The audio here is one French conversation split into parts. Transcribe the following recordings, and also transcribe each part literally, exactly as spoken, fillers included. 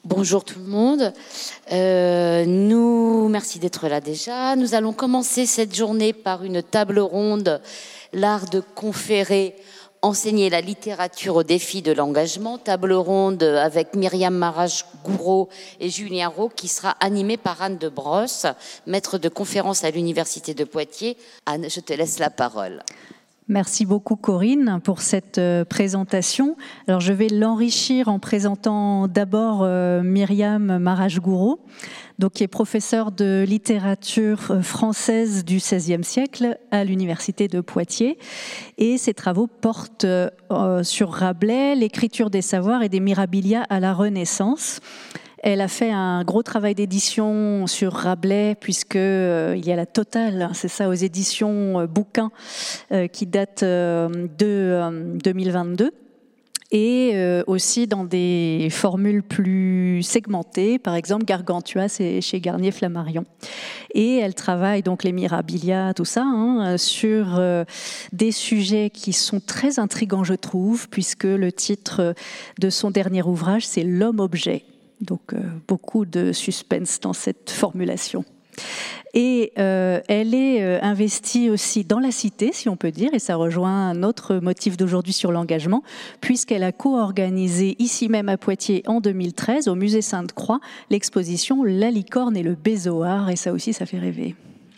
Bonjour tout le monde. Euh, nous, merci d'être là déjà. Nous allons commencer cette journée par une table ronde, l'art de conférer, enseigner la littérature au défi de l'engagement. Table ronde avec Myriam Marach-Gouraud et Julien Roux, qui sera animée par Anne de Brosse, maître de conférence à l'Université de Poitiers. Anne, je te laisse la parole. Merci beaucoup Corinne pour cette euh, présentation. Alors je vais l'enrichir en présentant d'abord euh, Myriam Marach-Gouraud, donc qui est professeure de littérature française du seizième siècle à l'Université de Poitiers, et ses travaux portent euh, sur Rabelais, l'écriture des savoirs et des mirabilia à la Renaissance. Elle a fait un gros travail d'édition sur Rabelais, puisque euh, il y a la totale, c'est ça, aux éditions euh, bouquins, euh, qui date euh, de euh, deux mille vingt-deux, et euh, aussi dans des formules plus segmentées, par exemple Gargantua, c'est chez Garnier Flammarion. Et elle travaille donc les mirabilia, tout ça, hein, sur euh, des sujets qui sont très intrigants, je trouve, puisque le titre de son dernier ouvrage, c'est L'homme-objet. Donc euh, beaucoup de suspense dans cette formulation. Et euh, elle est euh, investie aussi dans la cité, si on peut dire, et ça rejoint un autre motif d'aujourd'hui sur l'engagement, puisqu'elle a co-organisé ici même à Poitiers en deux mille treize, au musée Sainte-Croix, l'exposition La licorne et le bézoard, et ça aussi, ça fait rêver.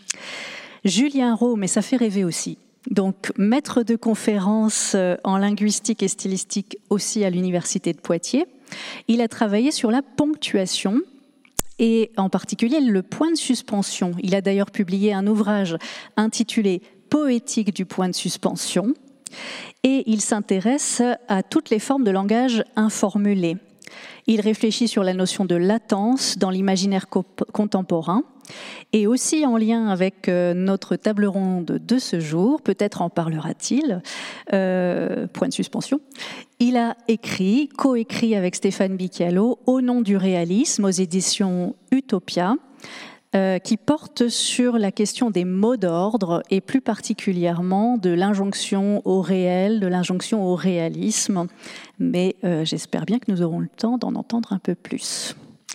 Julien Roux, mais ça fait rêver aussi. Donc, maître de conférence en linguistique et stylistique aussi à l'Université de Poitiers. Il a travaillé sur la ponctuation et en particulier le point de suspension. Il a d'ailleurs publié un ouvrage intitulé « Poétique du point de suspension » et il s'intéresse à toutes les formes de langage informulé. Il réfléchit sur la notion de latence dans l'imaginaire co- contemporain et aussi en lien avec euh, notre table ronde de ce jour, peut-être en parlera-t-il, euh, point de suspension. Il a écrit, coécrit avec Stéphane Bicchialo, Au nom du réalisme, aux éditions Utopia, euh, qui porte sur la question des mots d'ordre et plus particulièrement de l'injonction au réel, de l'injonction au réalisme. Mais euh, j'espère bien que nous aurons le temps d'en entendre un peu plus.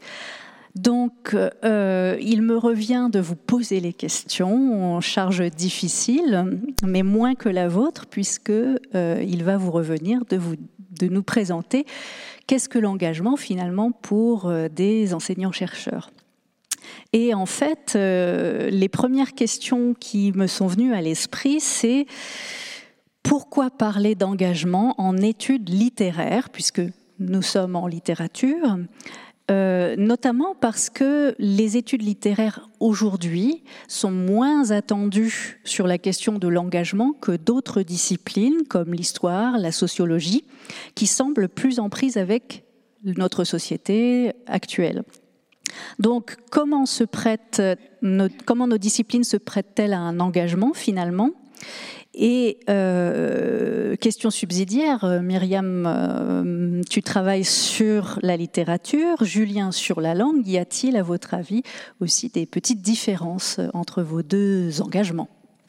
Donc, euh, il me revient de vous poser les questions, en charge difficile, mais moins que la vôtre, puisque euh, il va vous revenir de, vous, de nous présenter qu'est-ce que l'engagement finalement pour euh, des enseignants-chercheurs. Et en fait, euh, les premières questions qui me sont venues à l'esprit, c'est pourquoi parler d'engagement en études littéraires, puisque nous sommes en littérature, Euh, notamment parce que les études littéraires aujourd'hui sont moins attendues sur la question de l'engagement que d'autres disciplines comme l'histoire, la sociologie, qui semblent plus en prise avec notre société actuelle. Donc, comment se prête, nos, comment nos disciplines se prêtent-elles à un engagement finalement ? Et euh, question subsidiaire, Myriam, euh, tu travailles sur la littérature, Julien sur la langue. Y a-t-il, à votre avis, aussi des petites différences entre vos deux engagements ?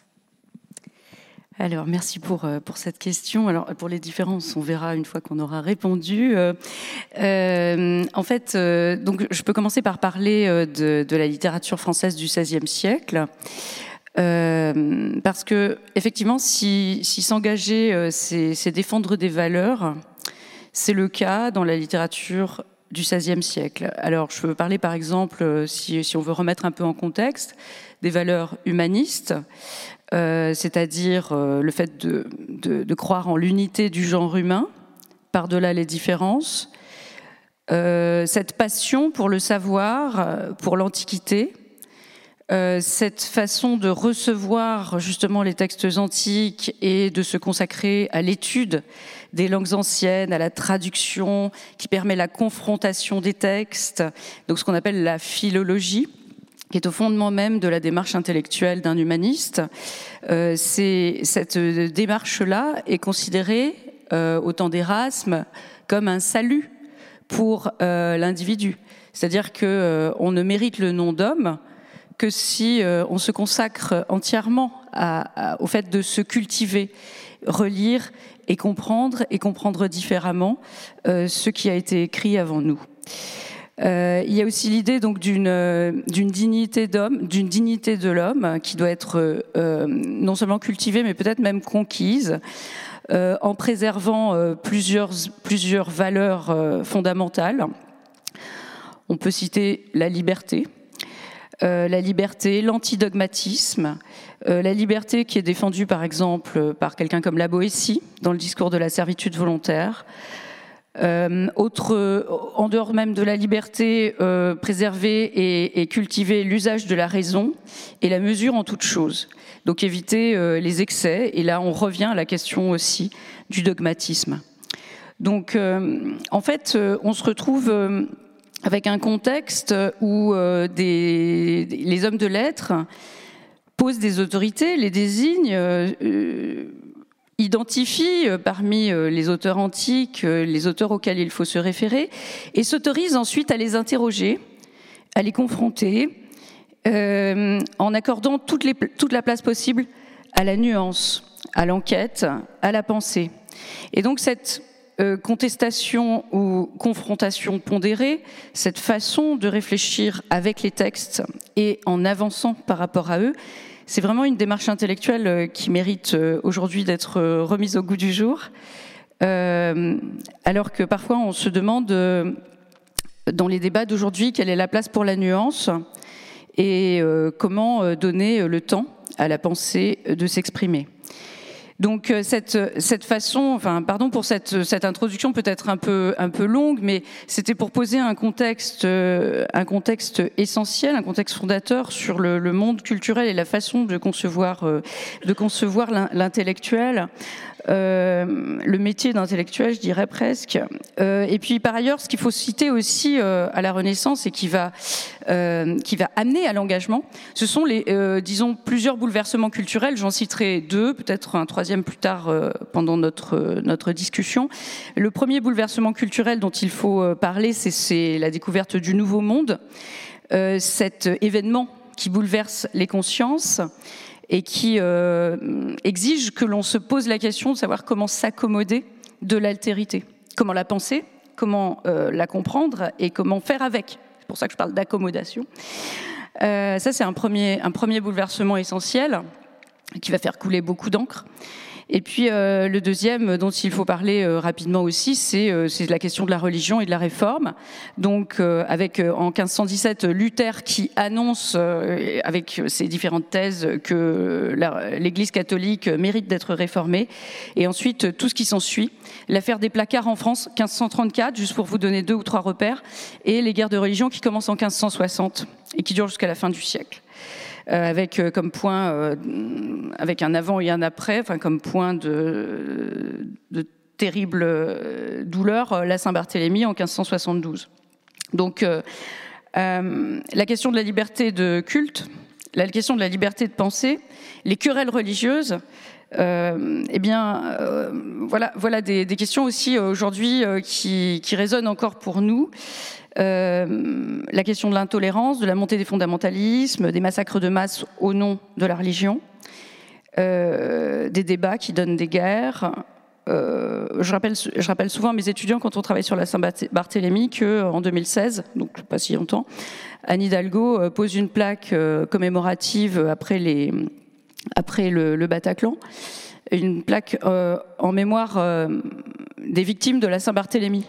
Alors, merci pour, pour cette question. Alors, pour les différences, on verra une fois qu'on aura répondu. Euh, euh, en fait, euh, donc, je peux commencer par parler de, de la littérature française du seizième siècle. Euh, parce que effectivement, si, si s'engager, euh, c'est, c'est défendre des valeurs, c'est le cas dans la littérature du seizième siècle. Alors, je peux parler par exemple, si, si on veut remettre un peu en contexte, des valeurs humanistes, euh, c'est-à-dire euh, le fait de, de, de croire en l'unité du genre humain, par-delà les différences, euh, cette passion pour le savoir, pour l'Antiquité. Euh, cette façon de recevoir justement les textes antiques et de se consacrer à l'étude des langues anciennes, à la traduction, qui permet la confrontation des textes, donc ce qu'on appelle la philologie, qui est au fondement même de la démarche intellectuelle d'un humaniste. Euh, c'est, cette démarche-là est considérée, euh, au temps d'Erasme, comme un salut pour euh, l'individu. C'est-à-dire qu'on euh, ne mérite le nom d'homme que si euh, on se consacre entièrement à, à, au fait de se cultiver, relire et comprendre, et comprendre différemment euh, ce qui a été écrit avant nous. Euh, il y a aussi l'idée donc d'une d'une dignité d'homme, d'une dignité de l'homme qui doit être euh, non seulement cultivée, mais peut-être même conquise, euh, en préservant euh, plusieurs plusieurs valeurs euh, fondamentales. On peut citer la liberté, euh, la liberté, l'antidogmatisme, euh, la liberté qui est défendue par exemple par quelqu'un comme la Boétie dans le discours de la servitude volontaire. Euh, autre, en dehors même de la liberté, euh, préserver et, et cultiver l'usage de la raison et la mesure en toute chose. Donc éviter euh, les excès. Et là, on revient à la question aussi du dogmatisme. Donc, euh, en fait, euh, on se retrouve euh, avec un contexte où euh, des, des, les hommes de lettres posent des autorités, les désignent. Euh, euh, identifie parmi les auteurs antiques les auteurs auxquels il faut se référer et s'autorise ensuite à les interroger, à les confronter, euh, en accordant toute, les, toute la place possible à la nuance, à l'enquête, à la pensée. Et donc cette euh, contestation ou confrontation pondérée, cette façon de réfléchir avec les textes et en avançant par rapport à eux, c'est vraiment une démarche intellectuelle qui mérite aujourd'hui d'être remise au goût du jour, euh, alors que parfois on se demande, dans les débats d'aujourd'hui, quelle est la place pour la nuance et euh, comment donner le temps à la pensée de s'exprimer. Donc cette, cette façon, enfin pardon pour cette, cette introduction peut-être un peu, un peu longue, mais c'était pour poser un contexte, un contexte essentiel, un contexte fondateur sur le, le monde culturel et la façon de concevoir, de concevoir l'intellectuel, euh, le métier d'intellectuel, je dirais presque. Euh, et puis par ailleurs, ce qu'il faut citer aussi euh, à la Renaissance et qui va, euh, qui va amener à l'engagement, ce sont les, euh, disons, plusieurs bouleversements culturels. J'en citerai deux, peut-être un troisième plus tard euh, pendant notre, euh, notre discussion. Le premier bouleversement culturel dont il faut euh, parler, c'est la découverte du Nouveau Monde, euh, cet événement qui bouleverse les consciences et qui euh, exige que l'on se pose la question de savoir comment s'accommoder de l'altérité, comment la penser, comment euh, la comprendre et comment faire avec. C'est pour ça que je parle d'accommodation. Euh, ça, c'est un premier, un premier bouleversement essentiel qui va faire couler beaucoup d'encre. Et puis euh, le deuxième dont il faut parler euh, rapidement aussi, c'est euh, la question de la religion et de la réforme. Donc euh, avec euh, en quinze cent dix-sept Luther qui annonce euh, avec ses différentes thèses que l'Église catholique mérite d'être réformée. Et ensuite tout ce qui s'ensuit, l'affaire des placards en France, quinze cent trente-quatre, juste pour vous donner deux ou trois repères, et les guerres de religion qui commencent en quinze cent soixante et qui durent jusqu'à la fin du siècle. Euh, avec euh, comme point, euh, avec un avant et un après, enfin comme point de, de terrible euh, douleur, euh, la Saint-Barthélemy en quinze cent soixante-douze. Donc euh, euh, la question de la liberté de culte, la question de la liberté de pensée, les querelles religieuses, euh, eh bien euh, voilà, voilà des, des questions aussi aujourd'hui euh, qui, qui résonnent encore pour nous. Euh, la question de l'intolérance, de la montée des fondamentalismes, des massacres de masse au nom de la religion, euh, des débats qui donnent des guerres. Euh, je, rappelle, je rappelle souvent à mes étudiants quand on travaille sur la Saint-Barthélemy qu'en deux mille seize, donc pas si longtemps, Anne Hidalgo pose une plaque commémorative après, les, après le, le Bataclan, une plaque euh, en mémoire euh, des victimes de la Saint-Barthélemy.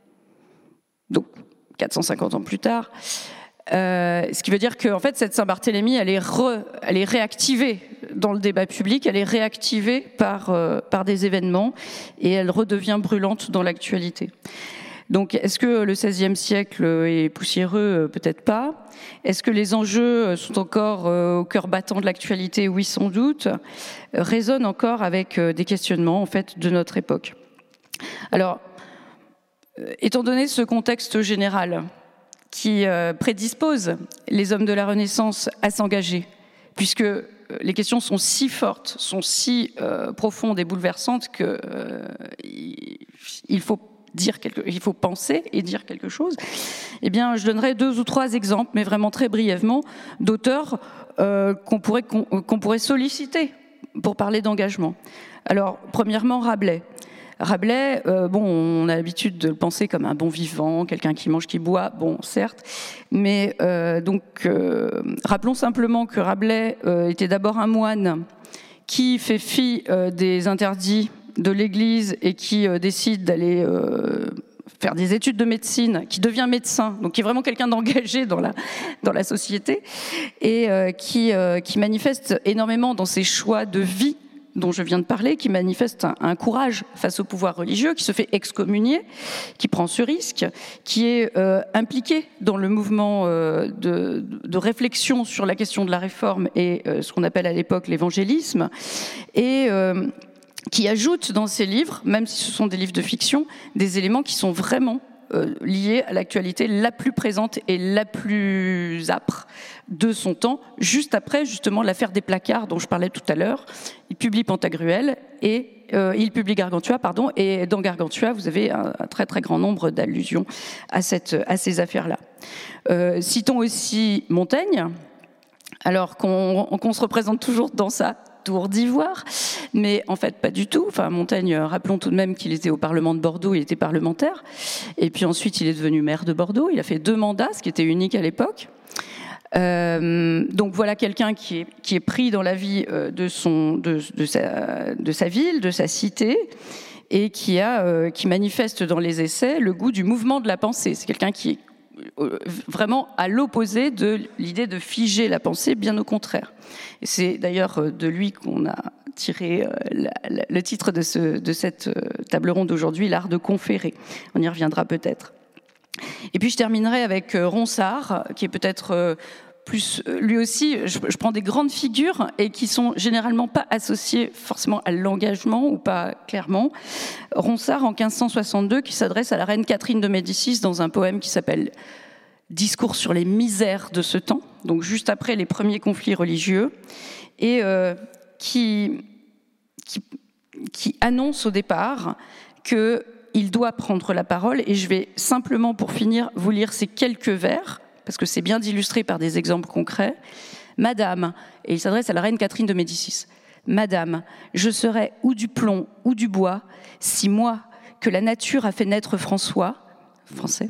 Donc, quatre cent cinquante ans plus tard. Euh, ce qui veut dire que en fait, cette Saint-Barthélemy, elle est, re, elle est réactivée dans le débat public, elle est réactivée par, euh, par des événements et elle redevient brûlante dans l'actualité. Donc, est-ce que le seizième siècle est poussiéreux? Peut-être pas. Est-ce que les enjeux sont encore euh, au cœur battant de l'actualité? Oui, sans doute. Euh, résonnent encore avec euh, des questionnements en fait, de notre époque. Alors, étant donné ce contexte général qui prédispose les hommes de la Renaissance à s'engager, puisque les questions sont si fortes, sont si euh, profondes et bouleversantes qu'il euh, faut dire quelque, il faut penser et dire quelque chose, eh bien, je donnerai deux ou trois exemples, mais vraiment très brièvement, d'auteurs euh, qu'on pourrait, qu'on, qu'on pourrait solliciter pour parler d'engagement. Alors, premièrement, Rabelais. Rabelais, euh, bon, on a l'habitude de le penser comme un bon vivant, quelqu'un qui mange, qui boit, bon, certes, mais euh, donc euh, rappelons simplement que Rabelais euh, était d'abord un moine qui fait fi euh, des interdits de l'Église et qui euh, décide d'aller euh, faire des études de médecine, qui devient médecin, donc qui est vraiment quelqu'un d'engagé dans la, dans la société, et euh, qui, euh, qui manifeste énormément dans ses choix de vie dont je viens de parler, qui manifeste un, un courage face au pouvoir religieux, qui se fait excommunier, qui prend ce risque, qui est euh, impliqué dans le mouvement euh, de, de réflexion sur la question de la réforme et euh, ce qu'on appelle à l'époque l'évangélisme, et euh, qui ajoute dans ses livres, même si ce sont des livres de fiction, des éléments qui sont vraiment euh, liés à l'actualité la plus présente et la plus âpre de son temps, juste après justement l'affaire des placards dont je parlais tout à l'heure. Il publie Pantagruel et euh, il publie Gargantua, pardon, et dans Gargantua, vous avez un, un très très grand nombre d'allusions à, cette, à ces affaires-là. Euh, citons aussi Montaigne, alors qu'on, qu'on se représente toujours dans sa tour d'ivoire, mais en fait pas du tout. Enfin, Montaigne, rappelons tout de même qu'il était au Parlement de Bordeaux, il était parlementaire, et puis ensuite il est devenu maire de Bordeaux, il a fait deux mandats, ce qui était unique à l'époque. Euh, donc voilà quelqu'un qui est, qui est pris dans la vie de, son, de, de, sa, de sa ville, de sa cité, et qui, a, euh, qui manifeste dans les essais le goût du mouvement de la pensée. C'est quelqu'un qui est vraiment à l'opposé de l'idée de figer la pensée, bien au contraire. Et c'est d'ailleurs de lui qu'on a tiré la, la, le titre de, ce, de cette table ronde d'aujourd'hui, l'art de conférer. On y reviendra peut-être. Et puis je terminerai avec Ronsard, qui est peut-être plus, lui aussi, je, je prends des grandes figures et qui sont généralement pas associées forcément à l'engagement ou pas clairement. Ronsard en quinze cent soixante-deux, qui s'adresse à la reine Catherine de Médicis dans un poème qui s'appelle Discours sur les misères de ce temps, donc juste après les premiers conflits religieux, et euh, qui, qui, qui annonce au départ qu'il doit prendre la parole, et je vais simplement pour finir vous lire ces quelques vers, parce que c'est bien illustré par des exemples concrets. Madame, et il s'adresse à la reine Catherine de Médicis, Madame, je serais ou du plomb ou du bois, si moi, que la nature a fait naître François, français,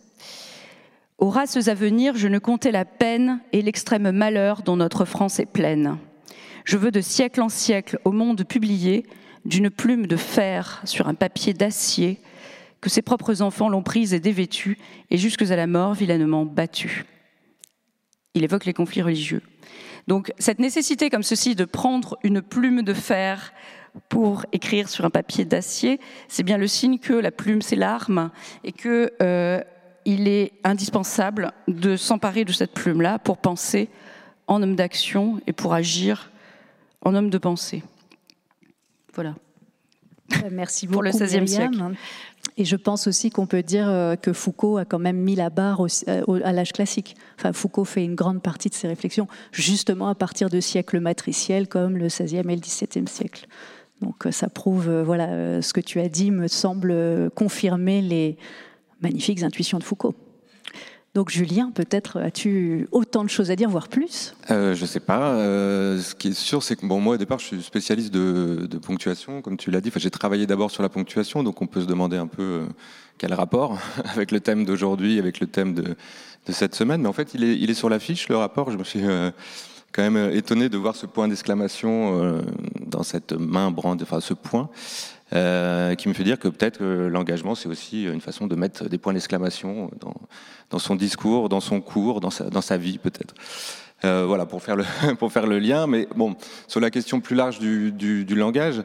aux races à venir, je ne comptais la peine et l'extrême malheur dont notre France est pleine. Je veux de siècle en siècle au monde publier, d'une plume de fer sur un papier d'acier, que ses propres enfants l'ont prise et dévêtue, et jusque à la mort vilainement battue. Il évoque les conflits religieux. Donc cette nécessité comme ceci de prendre une plume de fer pour écrire sur un papier d'acier, c'est bien le signe que la plume c'est l'arme et que euh, il est indispensable de s'emparer de cette plume-là pour penser en homme d'action et pour agir en homme de pensée. Voilà. Merci beaucoup pour le seizième siècle. Et je pense aussi qu'on peut dire que Foucault a quand même mis la barre au, à l'âge classique. Enfin, Foucault fait une grande partie de ses réflexions justement à partir de siècles matriciels comme le seizième et le dix-septième siècle. Donc ça prouve, voilà, ce que tu as dit me semble confirmer les magnifiques intuitions de Foucault. Donc Julien, peut-être as-tu autant de choses à dire, voire plus ? euh, Je ne sais pas. Euh, ce qui est sûr, c'est que bon, moi au départ, je suis spécialiste de, de ponctuation, comme tu l'as dit. Enfin, j'ai travaillé d'abord sur la ponctuation, donc on peut se demander un peu euh, quel rapport avec le thème d'aujourd'hui, avec le thème de, de cette semaine. Mais en fait, il est, il est sur l'affiche, le rapport. Je me suis euh, quand même étonné de voir ce point d'exclamation euh, dans cette main brande, enfin ce point. Euh, qui me fait dire que peut-être que l'engagement, c'est aussi une façon de mettre des points d'exclamation dans, dans son discours, dans son cours, dans sa, dans sa vie peut-être. Euh, voilà, pour faire, le, pour faire le lien. Mais bon, sur la question plus large du, du, du langage,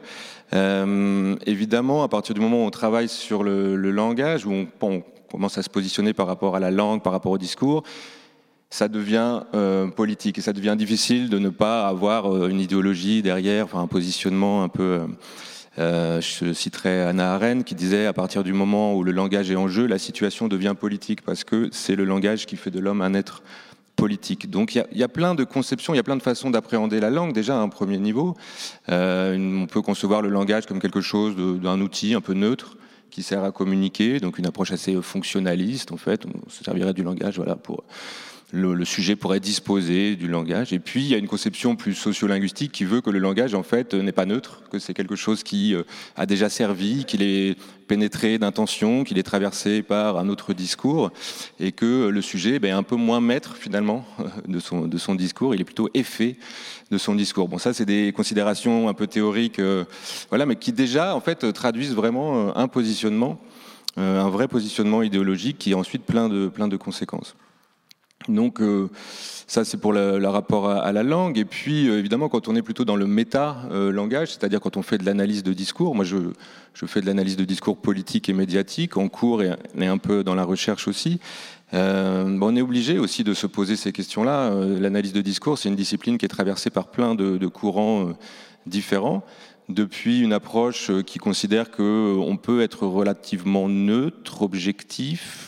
euh, évidemment, à partir du moment où on travaille sur le, le langage, où on, on commence à se positionner par rapport à la langue, par rapport au discours, ça devient euh, politique et ça devient difficile de ne pas avoir euh, une idéologie derrière, enfin un positionnement un peu... Euh, Euh, je citerai Hannah Arendt qui disait à partir du moment où le langage est en jeu, la situation devient politique parce que c'est le langage qui fait de l'homme un être politique. Donc il y a, y a plein de conceptions, il y a plein de façons d'appréhender la langue déjà à un premier niveau. Euh, on peut concevoir le langage comme quelque chose de, d'un outil un peu neutre qui sert à communiquer, donc une approche assez fonctionnaliste en fait. On se servirait du langage voilà pour le, le sujet pourrait disposer du langage. Et puis, il y a une conception plus sociolinguistique qui veut que le langage, en fait, n'est pas neutre, que c'est quelque chose qui euh, a déjà servi, qu'il est pénétré d'intention, qu'il est traversé par un autre discours, et que le sujet ben, est un peu moins maître, finalement, de son, de son discours. Il est plutôt effet de son discours. Bon, ça, c'est des considérations un peu théoriques, euh, voilà, mais qui déjà, en fait, traduisent vraiment un positionnement, euh, un vrai positionnement idéologique qui est ensuite plein de, plein de conséquences. Donc euh, ça c'est pour le, le rapport à, à la langue, et puis euh, évidemment quand on est plutôt dans le méta-langage, euh, c'est-à-dire quand on fait de l'analyse de discours, moi je, je fais de l'analyse de discours politique et médiatique en cours et, et un peu dans la recherche aussi, euh, bon, on est obligé aussi de se poser ces questions-là. Euh, l'analyse de discours, c'est une discipline qui est traversée par plein de, de courants euh, différents, depuis une approche qui considère qu'on peut être relativement neutre, objectif,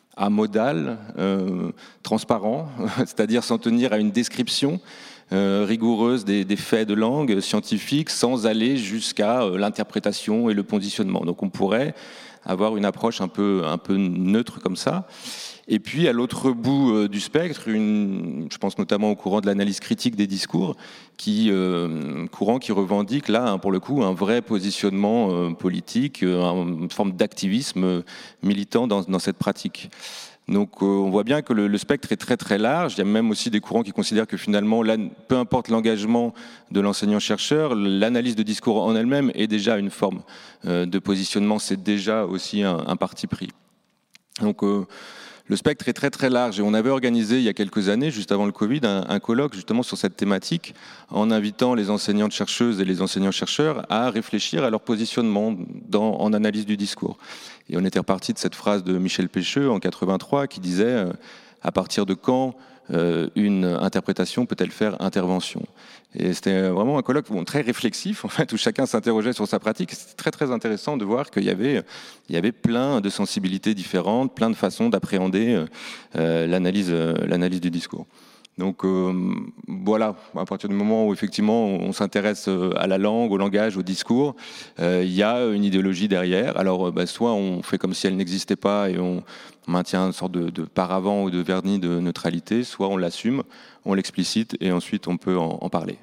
amodal, euh, transparent, c'est-à-dire s'en tenir à une description euh, rigoureuse des, des faits de langue scientifique sans aller jusqu'à euh, l'interprétation et le positionnement. Donc on pourrait avoir une approche un peu, un peu neutre comme ça. Et puis à l'autre bout euh, du spectre, une, je pense notamment au courant de l'analyse critique des discours, qui, euh, courant qui revendique là, hein, pour le coup, un vrai positionnement euh, politique, euh, une forme d'activisme euh, militant dans, dans cette pratique. Donc euh, on voit bien que le, le spectre est très très large. Il y a même aussi des courants qui considèrent que finalement, là, peu importe l'engagement de l'enseignant-chercheur, l'analyse de discours en elle-même est déjà une forme euh, de positionnement, c'est déjà aussi un, un parti pris. Donc euh, le spectre est très très large et on avait organisé il y a quelques années, juste avant le Covid, un, un colloque justement sur cette thématique en invitant les enseignantes-chercheuses et les enseignants-chercheurs à réfléchir à leur positionnement dans, en analyse du discours. Et on était reparti de cette phrase de Michel Pêcheux en quatre-vingt-trois qui disait euh, « À partir de quand euh, une interprétation peut-elle faire intervention ?» Et c'était vraiment un colloque bon, très réflexif, en fait, où chacun s'interrogeait sur sa pratique. C'était très très intéressant de voir qu'il y avait, il y avait plein de sensibilités différentes, plein de façons d'appréhender euh, l'analyse, euh, l'analyse du discours. Donc euh, voilà, à partir du moment où effectivement on s'intéresse à la langue, au langage, au discours, euh, il y a une idéologie derrière. Alors bah, soit on fait comme si elle n'existait pas et on maintient une sorte de, de paravent ou de vernis de neutralité, soit on l'assume, on l'explicite et ensuite on peut en, en parler.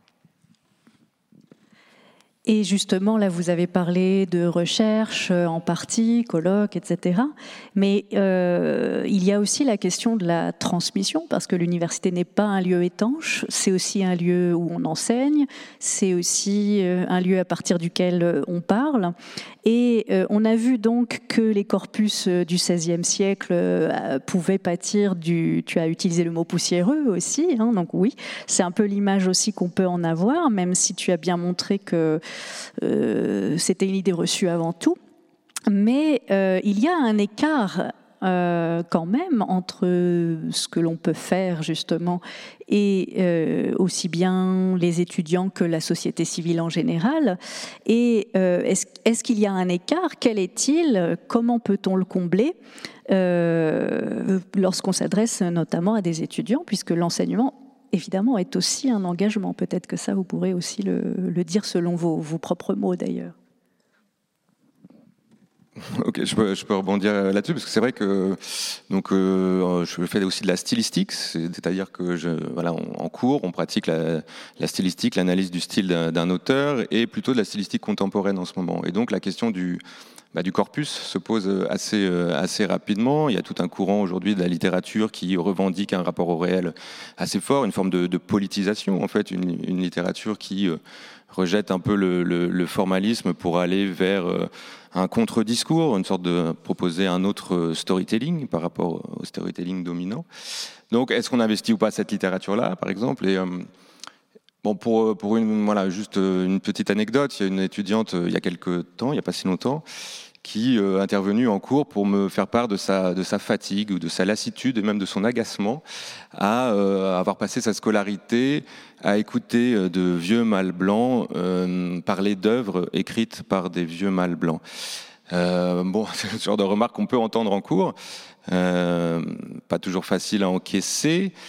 Et justement, là, vous avez parlé de recherche en partie, colloques, et cetera. Mais euh, il y a aussi la question de la transmission, parce que l'université n'est pas un lieu étanche, c'est aussi un lieu où on enseigne, c'est aussi un lieu à partir duquel on parle. Et euh, on a vu donc que les corpus du seizième siècle euh, pouvaient pâtir du... Tu as utilisé le mot poussiéreux aussi, hein, donc oui, c'est un peu l'image aussi qu'on peut en avoir, même si tu as bien montré que Euh, c'était une idée reçue avant tout, mais euh, il y a un écart euh, quand même entre ce que l'on peut faire justement et euh, aussi bien les étudiants que la société civile en général. Et euh, est-ce, est-ce qu'il y a un écart? Quel est-il? Comment peut-on le combler euh, lorsqu'on s'adresse notamment à des étudiants, puisque l'enseignement évidemment, est aussi un engagement. Peut-être que ça, vous pourrez aussi le, le dire selon vos, vos propres mots, d'ailleurs. Ok, je peux, je peux rebondir là-dessus, parce que c'est vrai que donc, euh, je fais aussi de la stylistique, c'est-à-dire que je, voilà, on, en cours, on pratique la, la stylistique, l'analyse du style d'un, d'un auteur, et plutôt de la stylistique contemporaine en ce moment. Et donc la question du... Bah, du corpus se pose assez, assez rapidement. Il y a tout un courant aujourd'hui de la littérature qui revendique un rapport au réel assez fort, une forme de, de politisation, en fait, une, une littérature qui rejette un peu le, le, le formalisme pour aller vers un contre-discours, une sorte de proposer un autre storytelling par rapport au storytelling dominant. Donc, est-ce qu'on investit ou pas cette littérature-là, par exemple? Et, euh, Bon, pour, pour une, voilà, juste une petite anecdote, il y a une étudiante, il y a quelques temps, il n'y a pas si longtemps, qui est intervenue en cours pour me faire part de sa, de sa fatigue ou de sa lassitude et même de son agacement à euh, avoir passé sa scolarité à écouter de vieux mâles blancs euh, parler d'œuvres écrites par des vieux mâles blancs. Euh, bon, c'est le genre de remarque qu'on peut entendre en cours, euh, pas toujours facile à encaisser.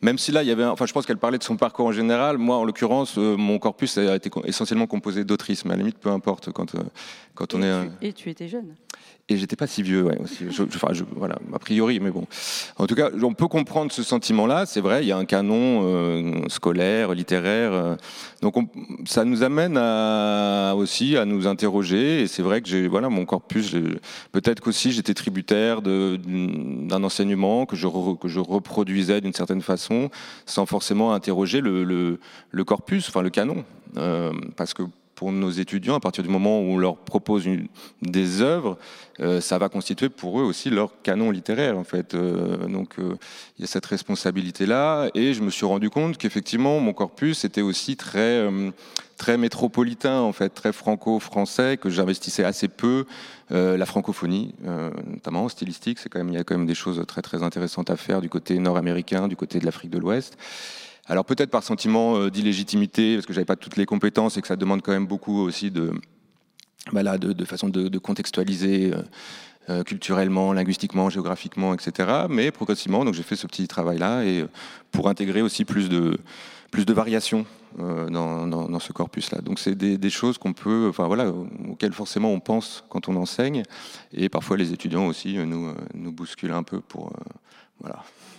même si là, il y avait, enfin, je pense qu'elle parlait de son parcours en général. Moi, en l'occurrence, euh, mon corpus a été essentiellement composé d'autrices, mais à la limite, peu importe quand, euh, quand on et est. Tu, euh... Et tu étais jeune. Et j'étais pas si vieux, ouais, aussi. Je, je, enfin, je, voilà, a priori, mais bon. En tout cas, on peut comprendre ce sentiment-là. C'est vrai, il y a un canon euh, scolaire, littéraire. Euh, donc, on, ça nous amène à, aussi à nous interroger. Et c'est vrai que j'ai, voilà, mon corpus. Peut-être qu'aussi j'étais tributaire de, d'un enseignement que je re, que je reproduisais d'une certaine façon, sans forcément interroger le, le, le corpus, enfin le canon, euh, parce que pour nos étudiants, à partir du moment où on leur propose une, des œuvres, euh, ça va constituer pour eux aussi leur canon littéraire, en fait. Euh, donc, euh, il y a cette responsabilité-là. Et je me suis rendu compte qu'effectivement, mon corpus était aussi très, euh, très métropolitain, en fait, très franco-français, que j'investissais assez peu. Euh, la francophonie, euh, notamment stylistique, c'est quand même, il y a quand même des choses très, très intéressantes à faire du côté nord-américain, du côté de l'Afrique de l'Ouest. Alors peut-être par sentiment d'illégitimité, parce que j'avais pas toutes les compétences et que ça demande quand même beaucoup aussi de, bah là, de, de façon de, de contextualiser euh, culturellement, linguistiquement, géographiquement, et cetera. Mais progressivement, donc j'ai fait ce petit travail-là et pour intégrer aussi plus de plus de variations euh, dans, dans, dans ce corpus-là. Donc c'est des, des choses qu'on peut, enfin voilà, auxquelles forcément on pense quand on enseigne, et parfois les étudiants aussi nous nous bousculent un peu pour euh, voilà.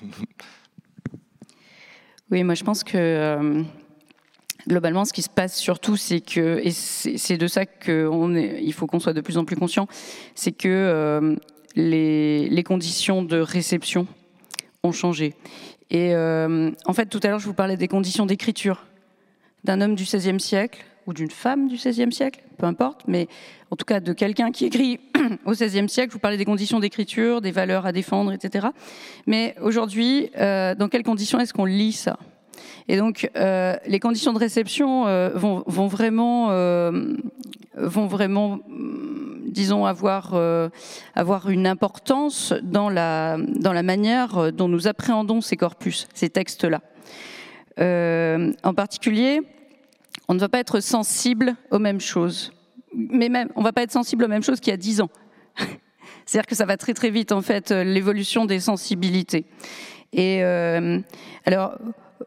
Oui, moi je pense que euh, globalement, ce qui se passe surtout, c'est que, et c'est, c'est de ça qu'il faut qu'on soit de plus en plus conscient, c'est que euh, les, les conditions de réception ont changé. Et euh, en fait, tout à l'heure, je vous parlais des conditions d'écriture d'un homme du seizième siècle, ou d'une femme du seizième siècle, peu importe, mais en tout cas de quelqu'un qui écrit au seizième siècle. Je vous parlais des conditions d'écriture, des valeurs à défendre, et cetera. Mais aujourd'hui, euh, dans quelles conditions est-ce qu'on lit ça ? Et donc, euh, les conditions de réception euh, vont, vont vraiment, euh, vont vraiment, disons, avoir, euh, avoir une importance dans la, dans la manière dont nous appréhendons ces corpus, ces textes-là. Euh, en particulier, on ne va pas être sensible aux mêmes choses. Mais même, on ne va pas être sensible aux mêmes choses qu'il y a dix ans. C'est-à-dire que ça va très très vite, en fait, l'évolution des sensibilités. Et euh, alors,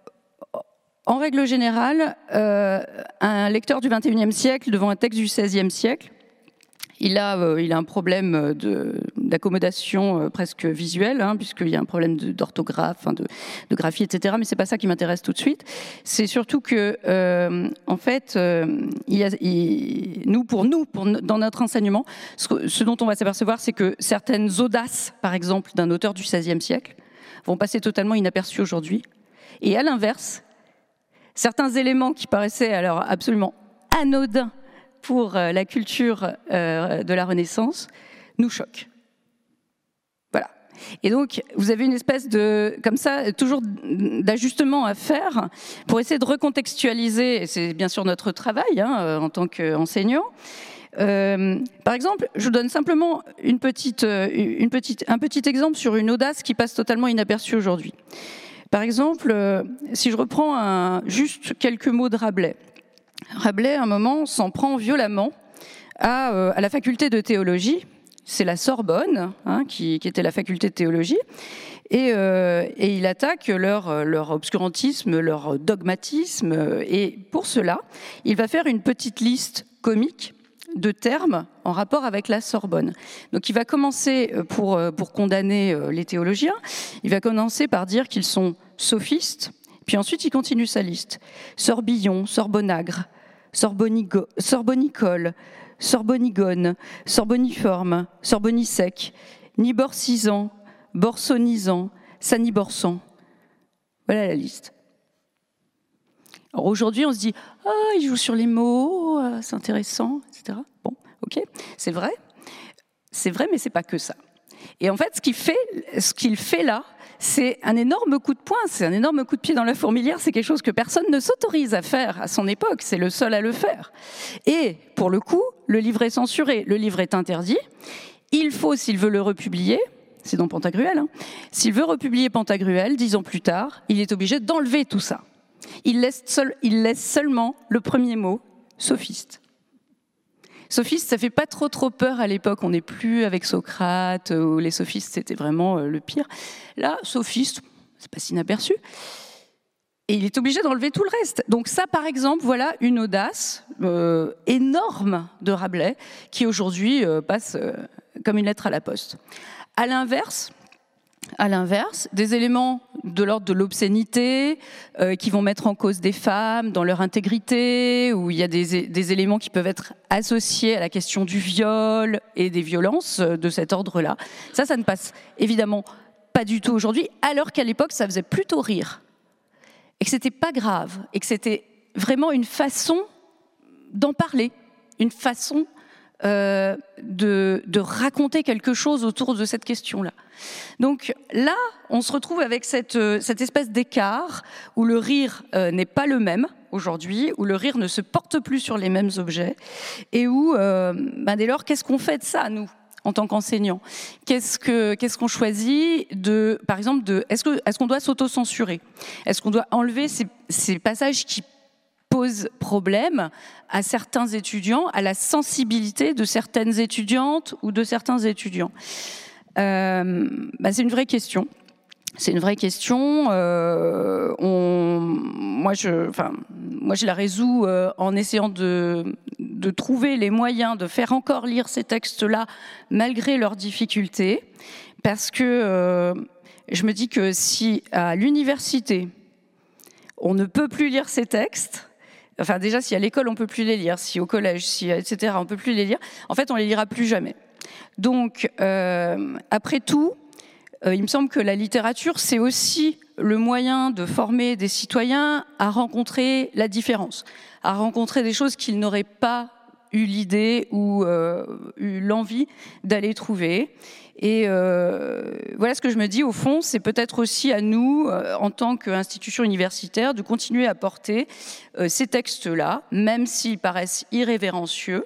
en règle générale, euh, un lecteur du vingt et unième siècle devant un texte du seizième siècle, il a, euh, il a un problème de, d'accommodation euh, presque visuelle, hein, puisqu'il y a un problème de, d'orthographe, hein, de, de graphie, et cetera. Mais c'est pas ça qui m'intéresse tout de suite. C'est surtout que, euh, en fait, euh, il y a, il, nous, pour nous, pour, dans notre enseignement, ce, ce dont on va s'apercevoir, c'est que certaines audaces, par exemple, d'un auteur du seizième siècle, vont passer totalement inaperçues aujourd'hui. Et à l'inverse, certains éléments qui paraissaient alors absolument anodins pour la culture euh, de la Renaissance nous choquent. Voilà. Et donc, vous avez une espèce de, comme ça, toujours d'ajustement à faire pour essayer de recontextualiser, et c'est bien sûr notre travail hein, en tant qu'enseignant. Euh, par exemple, je vous donne simplement une petite, une petite, un petit exemple sur une audace qui passe totalement inaperçue aujourd'hui. Par exemple, euh, si je reprends un, juste quelques mots de Rabelais. Rabelais, à un moment, s'en prend violemment à, euh, à la faculté de théologie. C'est la Sorbonne, hein, qui, qui était la faculté de théologie. Et, euh, et il attaque leur, leur obscurantisme, leur dogmatisme. Et pour cela, il va faire une petite liste comique de termes en rapport avec la Sorbonne. Donc il va commencer, pour, pour condamner les théologiens, il va commencer par dire qu'ils sont sophistes, puis ensuite il continue sa liste. Sorbillon, Sorbonagre, Sorbonigo, Sorbonicole, Sorbonigone, Sorboniforme, Sorbonisec, Niborcisant, Borsonisant, Saniborsan. Voilà la liste. Alors aujourd'hui, on se dit « Ah, il joue sur les mots, c'est intéressant, et cetera » Bon, ok, c'est vrai. C'est vrai, mais c'est pas que ça. Et en fait, ce qu'il fait, ce qu'il fait là, c'est un énorme coup de poing, c'est un énorme coup de pied dans la fourmilière, c'est quelque chose que personne ne s'autorise à faire à son époque, c'est le seul à le faire. Et pour le coup, le livre est censuré, le livre est interdit. Il faut, s'il veut le republier, c'est dans Pantagruel, hein, s'il veut republier Pantagruel, dix ans plus tard, il est obligé d'enlever tout ça. Il laisse, seul, il laisse seulement le premier mot, sophiste. Sophiste, ça fait pas trop trop peur à l'époque, on n'est plus avec Socrate, où les sophistes c'était vraiment le pire. Là, sophiste, c'est pas si inaperçu. et il est obligé d'enlever tout le reste. Donc ça, par exemple, voilà une audace euh, énorme de Rabelais qui aujourd'hui euh, passe euh, comme une lettre à la poste. À l'inverse, À l'inverse, des éléments de l'ordre de l'obscénité euh, qui vont mettre en cause des femmes dans leur intégrité, où il y a des, des éléments qui peuvent être associés à la question du viol et des violences de cet ordre-là. Ça, ça ne passe évidemment pas du tout aujourd'hui, alors qu'à l'époque, ça faisait plutôt rire. Et que c'était pas grave, et que c'était vraiment une façon d'en parler, une façon euh, de, de raconter quelque chose autour de cette question-là. Donc là, on se retrouve avec cette, cette espèce d'écart où le rire euh, n'est pas le même aujourd'hui, où le rire ne se porte plus sur les mêmes objets, et où, euh, ben dès lors, qu'est-ce qu'on fait de ça, nous, en tant qu'enseignants ? Qu'est-ce que, qu'est-ce qu'on choisit de, par exemple, de, est-ce que, est-ce qu'on doit s'auto-censurer ? Est-ce qu'on doit enlever ces, ces passages qui posent problème à certains étudiants, à la sensibilité de certaines étudiantes ou de certains étudiants ? Euh, bah c'est une vraie question. C'est une vraie question. Euh, on, moi, je, enfin, moi, je la résous euh, en essayant de, de trouver les moyens de faire encore lire ces textes-là malgré leurs difficultés, parce que euh, je me dis que si à l'université on ne peut plus lire ces textes, enfin déjà si à l'école on peut plus les lire, si au collège, si et cetera on peut plus les lire, en fait on les lira plus jamais. Donc, euh, après tout, euh, il me semble que la littérature, c'est aussi le moyen de former des citoyens à rencontrer la différence, à rencontrer des choses qu'ils n'auraient pas eu l'idée ou euh, eu l'envie d'aller trouver. Et euh, voilà ce que je me dis, au fond, c'est peut-être aussi à nous, euh, en tant qu'institution universitaire, de continuer à porter euh, ces textes-là, même s'ils paraissent irrévérencieux.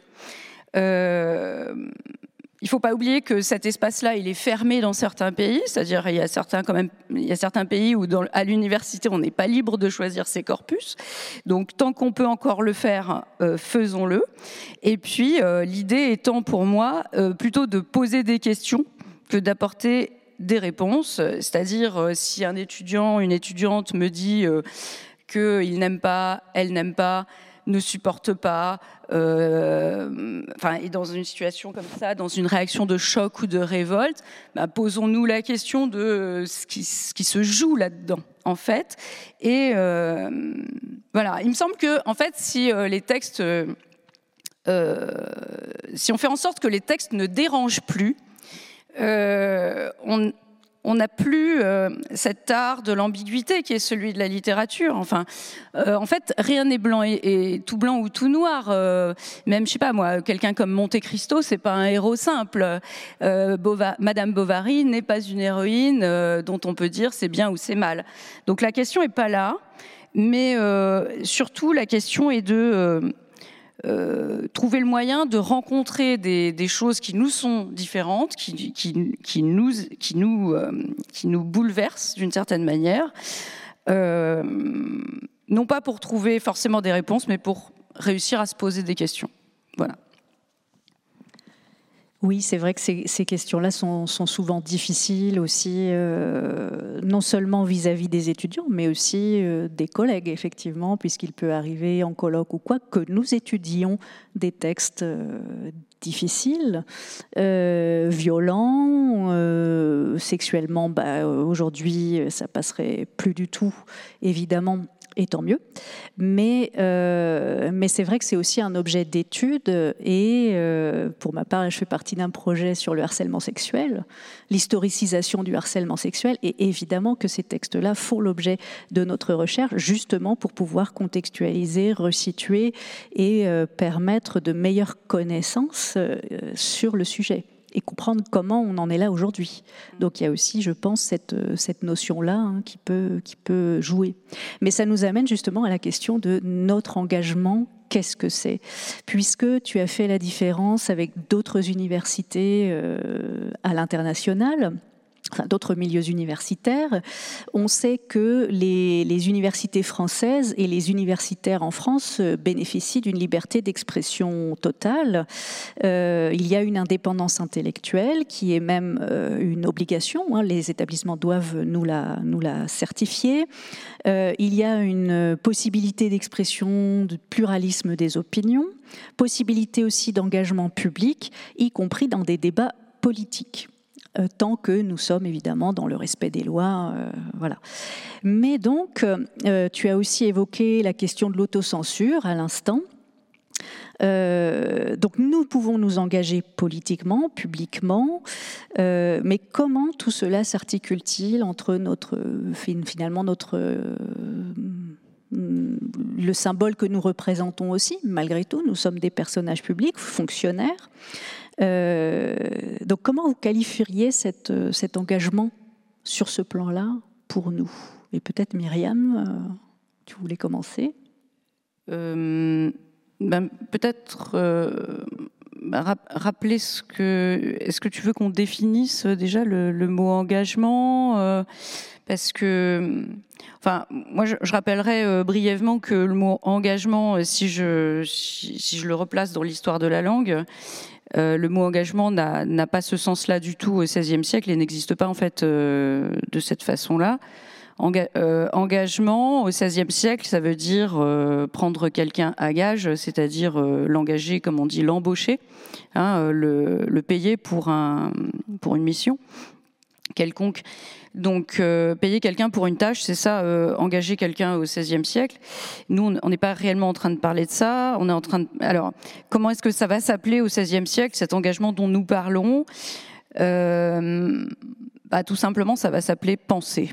Euh, Il ne faut pas oublier que cet espace-là, il est fermé dans certains pays, c'est-à-dire il y a certains, quand même, il y a certains pays où dans, à l'université, on n'est pas libre de choisir ses corpus. Donc tant qu'on peut encore le faire, euh, faisons-le. Et puis euh, l'idée étant pour moi euh, plutôt de poser des questions que d'apporter des réponses. C'est-à-dire euh, si un étudiant, une étudiante me dit euh, qu'il n'aime pas, elle n'aime pas, ne supporte pas, euh, enfin, et dans une situation comme ça, dans une réaction de choc ou de révolte, bah, posons-nous la question de ce qui, ce qui se joue là-dedans, en fait. Et euh, voilà, il me semble que, en fait, si euh, les textes, euh, si on fait en sorte que les textes ne dérangent plus, euh, on On n'a plus euh, cet art de l'ambiguïté qui est celui de la littérature. Enfin, euh, en fait, rien n'est blanc et, et tout blanc ou tout noir. Euh, même, je sais pas moi, quelqu'un comme Monte Cristo, c'est pas un héros simple. Euh, Bova, Madame Bovary n'est pas une héroïne euh, dont on peut dire c'est bien ou c'est mal. Donc la question est pas là, mais euh, surtout la question est de euh, Euh, trouver le moyen de rencontrer des, des choses qui nous sont différentes, qui, qui, qui, nous, qui, nous, euh, qui nous bouleversent d'une certaine manière, euh, non pas pour trouver forcément des réponses, mais pour réussir à se poser des questions. Voilà. Oui, c'est vrai que ces, ces questions-là sont, sont souvent difficiles aussi, euh, non seulement vis-à-vis des étudiants, mais aussi euh, des collègues, effectivement, puisqu'il peut arriver en colloque ou quoi, que nous étudions des textes euh, difficiles, euh, violents, euh, sexuellement, bah, aujourd'hui, ça passerait plus du tout, évidemment, et tant mieux. Mais, euh, mais c'est vrai que c'est aussi un objet d'étude et euh, pour ma part, je fais partie d'un projet sur le harcèlement sexuel, l'historicisation du harcèlement sexuel, et évidemment que ces textes-là font l'objet de notre recherche justement pour pouvoir contextualiser, resituer et euh, permettre de meilleures connaissances euh, sur le sujet et comprendre comment on en est là aujourd'hui. Donc il y a aussi, je pense, cette, cette notion-là hein, qui peut, qui peut jouer. Mais ça nous amène justement à la question de notre engagement. Qu'est-ce que c'est ? Puisque tu as fait la différence avec d'autres universités euh, à l'international, enfin, d'autres milieux universitaires. On sait que les, les universités françaises et les universitaires en France bénéficient d'une liberté d'expression totale. Euh, il y a une indépendance intellectuelle qui est même euh, une obligation. Hein, les établissements doivent nous la, nous la certifier. Euh, il y a une possibilité d'expression, de pluralisme des opinions, possibilité aussi d'engagement public, y compris dans des débats politiques. Euh, tant que nous sommes évidemment dans le respect des lois. Euh, voilà. Mais donc, euh, tu as aussi évoqué la question de l'autocensure à l'instant. Euh, donc nous pouvons nous engager politiquement, publiquement, euh, mais comment tout cela s'articule-t-il entre notre, finalement notre... Euh, le symbole que nous représentons aussi, malgré tout, nous sommes des personnages publics, fonctionnaires. Euh, donc comment vous qualifieriez cette, cet engagement sur ce plan-là pour nous? Et peut-être Myriam, euh, tu voulais commencer? euh, ben, Peut-être euh, ben, rappeler ce que... Est-ce que tu veux qu'on définisse déjà le, le mot engagement euh, parce que... Enfin, moi, je, je rappellerai euh, brièvement que le mot engagement, euh, si je, si, si je le replace dans l'histoire de la langue, euh, le mot engagement n'a, n'a pas ce sens-là du tout au seizième siècle et n'existe pas en fait euh, de cette façon-là. Enga- euh, engagement au seizième siècle, ça veut dire euh, prendre quelqu'un à gage, c'est-à-dire euh, l'engager, comme on dit, l'embaucher, hein, euh, le, le payer pour, un, pour une mission quelconque. Donc, euh, payer quelqu'un pour une tâche, c'est ça, euh, engager quelqu'un au seizième siècle. Nous, on n'est pas réellement en train de parler de ça. On est en train de... Alors, comment est-ce que ça va s'appeler au seizième siècle, cet engagement dont nous parlons? euh, bah, Tout simplement, ça va s'appeler penser.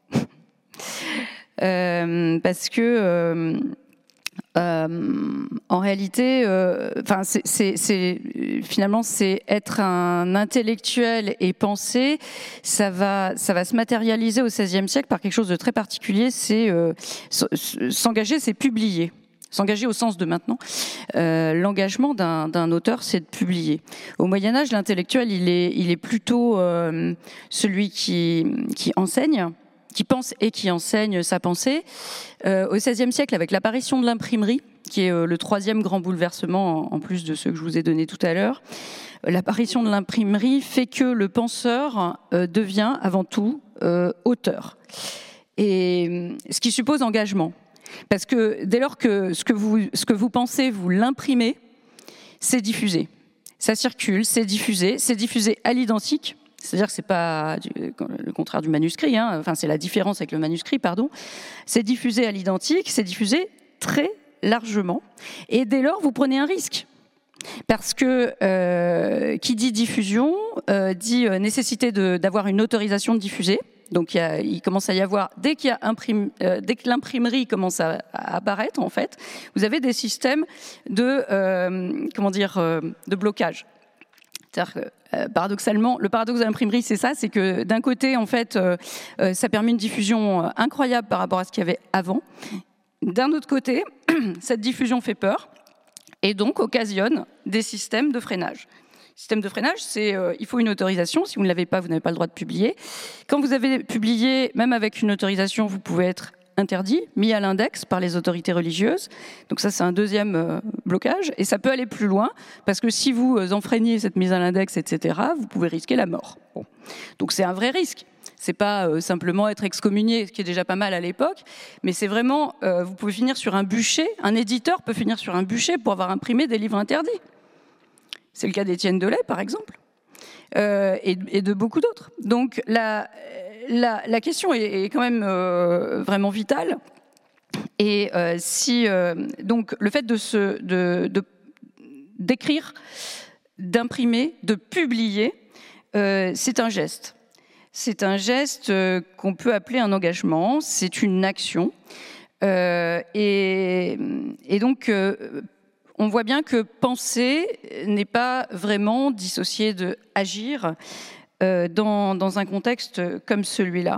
euh, parce que... Euh, Euh, en réalité, euh, enfin, c'est, c'est, c'est, finalement, c'est être un intellectuel et penser. Ça va, ça va se matérialiser au seizième siècle par quelque chose de très particulier. C'est euh, s'engager, c'est publier. S'engager au sens de maintenant. Euh, l'engagement d'un, d'un auteur, c'est de publier. Au Moyen Âge, l'intellectuel, il est, il est plutôt euh, celui qui, qui enseigne, qui pense et qui enseigne sa pensée. Euh, au seizième siècle, avec l'apparition de l'imprimerie, qui est euh, le troisième grand bouleversement, en, en plus de ceux que je vous ai donnés tout à l'heure, euh, l'apparition de l'imprimerie fait que le penseur euh, devient avant tout euh, auteur. Et ce qui suppose engagement. Parce que dès lors que ce que vous, ce que vous pensez, vous l'imprimez, c'est diffusé. Ça circule, c'est diffusé, c'est diffusé à l'identique. C'est-à-dire que c'est pas du, le contraire du manuscrit, hein. Enfin c'est la différence avec le manuscrit, pardon. C'est diffusé à l'identique, c'est diffusé très largement. Et dès lors, vous prenez un risque. Parce que euh, qui dit diffusion euh, dit euh, nécessité de, d'avoir une autorisation de diffuser. Donc il, y a, il commence à y avoir, dès, qu'il y a imprime, euh, dès que l'imprimerie commence à, à apparaître, en fait, vous avez des systèmes de, euh, comment dire, euh, de blocage. C'est-à-dire que, euh, paradoxalement, le paradoxe de l'imprimerie, c'est ça, c'est que d'un côté, en fait, euh, euh, ça permet une diffusion incroyable par rapport à ce qu'il y avait avant. D'un autre côté, cette diffusion fait peur et donc occasionne des systèmes de freinage. Système de freinage, c'est euh, il faut une autorisation. Si vous ne l'avez pas, vous n'avez pas le droit de publier. Quand vous avez publié, même avec une autorisation, vous pouvez être interdit, mis à l'index par les autorités religieuses. Donc ça, c'est un deuxième euh, blocage. Et ça peut aller plus loin, parce que si vous euh, enfreignez cette mise à l'index, et cetera, vous pouvez risquer la mort. Bon. Donc c'est un vrai risque. C'est pas euh, simplement être excommunié, ce qui est déjà pas mal à l'époque, mais c'est vraiment, euh, vous pouvez finir sur un bûcher, un éditeur peut finir sur un bûcher pour avoir imprimé des livres interdits. C'est le cas d'Étienne Delay, par exemple, euh, et, et de beaucoup d'autres. Donc la... La, la question est, est quand même euh, vraiment vitale. Et euh, si euh, donc le fait de se, de, de, d'écrire, d'imprimer, de publier, euh, c'est un geste. C'est un geste euh, qu'on peut appeler un engagement. C'est une action. Euh, et, et donc euh, on voit bien que penser n'est pas vraiment dissocié de agir. Euh, dans, dans un contexte comme celui-là,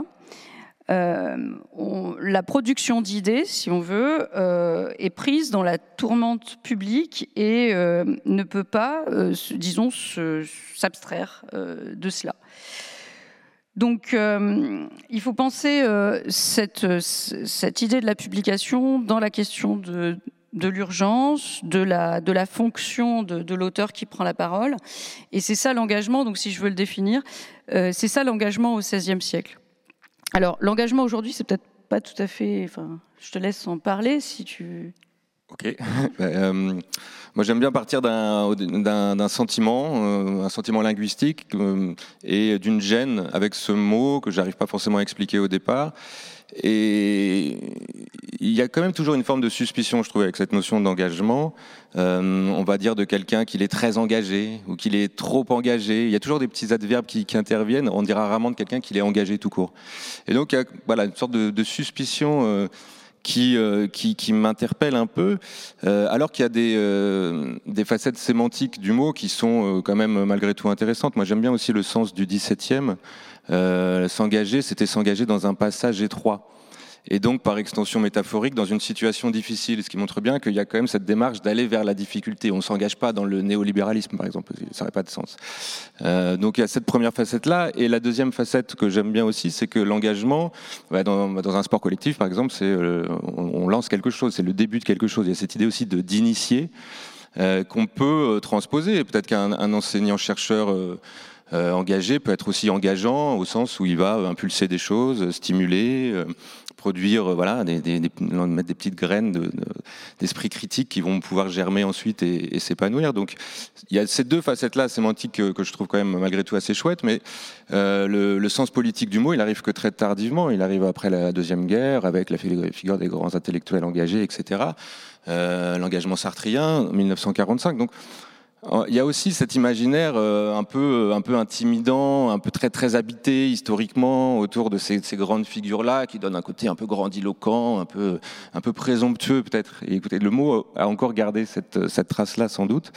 euh, on, la production d'idées, si on veut, euh, est prise dans la tourmente publique et euh, ne peut pas, euh, disons, se, s'abstraire euh, de cela. Donc, euh, il faut penser euh, cette, cette idée de la publication dans la question de, de l'urgence, de la, de la fonction de, de l'auteur qui prend la parole. Et c'est ça l'engagement, donc si je veux le définir, euh, c'est ça l'engagement au seizième siècle. Alors, l'engagement aujourd'hui, c'est peut-être pas tout à fait... Enfin, je te laisse en parler si tu... Ok. euh, moi, j'aime bien partir d'un, d'un, d'un sentiment, euh, un sentiment linguistique euh, et d'une gêne avec ce mot que j'arrive pas forcément à expliquer au départ. Et il y a quand même toujours une forme de suspicion, je trouve, avec cette notion d'engagement. Euh, on va dire de quelqu'un qu'il est très engagé ou qu'il est trop engagé. Il y a toujours des petits adverbes qui, qui interviennent. On dira rarement de quelqu'un qu'il est engagé tout court. Et donc, il y a voilà, une sorte de, de suspicion euh, Qui, euh, qui, qui m'interpelle un peu, euh, alors qu'il y a des, euh, des facettes sémantiques du mot qui sont euh, quand même malgré tout intéressantes. Moi, j'aime bien aussi le sens du dix-septième. Euh, s'engager, c'était s'engager dans un passage étroit. Et donc, par extension métaphorique, dans une situation difficile, ce qui montre bien qu'il y a quand même cette démarche d'aller vers la difficulté. On ne s'engage pas dans le néolibéralisme, par exemple, ça n'aurait pas de sens. Euh, donc, il y a cette première facette-là. Et la deuxième facette que j'aime bien aussi, c'est que l'engagement, bah, dans, dans un sport collectif, par exemple, c'est, euh, on, on lance quelque chose, c'est le début de quelque chose. Il y a cette idée aussi de, d'initier, euh, qu'on peut euh, transposer. Peut-être qu'un un enseignant-chercheur... Euh, Euh, engagé peut être aussi engageant au sens où il va impulser des choses, stimuler, euh, produire, euh, voilà, des, des, des, mettre des petites graines de, de, d'esprit critique qui vont pouvoir germer ensuite et, et s'épanouir. Donc il y a ces deux facettes-là sémantiques que, que je trouve quand même malgré tout assez chouettes, mais euh, le, le sens politique du mot, il arrive que très tardivement. Il arrive après la Deuxième Guerre, avec la figure des grands intellectuels engagés, et cetera. Euh, l'engagement sartrien, mille neuf cent quarante-cinq. Donc il y a aussi cet imaginaire euh, un peu, un peu intimidant, un peu très, très habité historiquement autour de ces, ces grandes figures-là qui donnent un côté un peu grandiloquent, un peu, un peu présomptueux peut-être. Et écoutez, le mot a encore gardé cette, cette trace-là sans doute.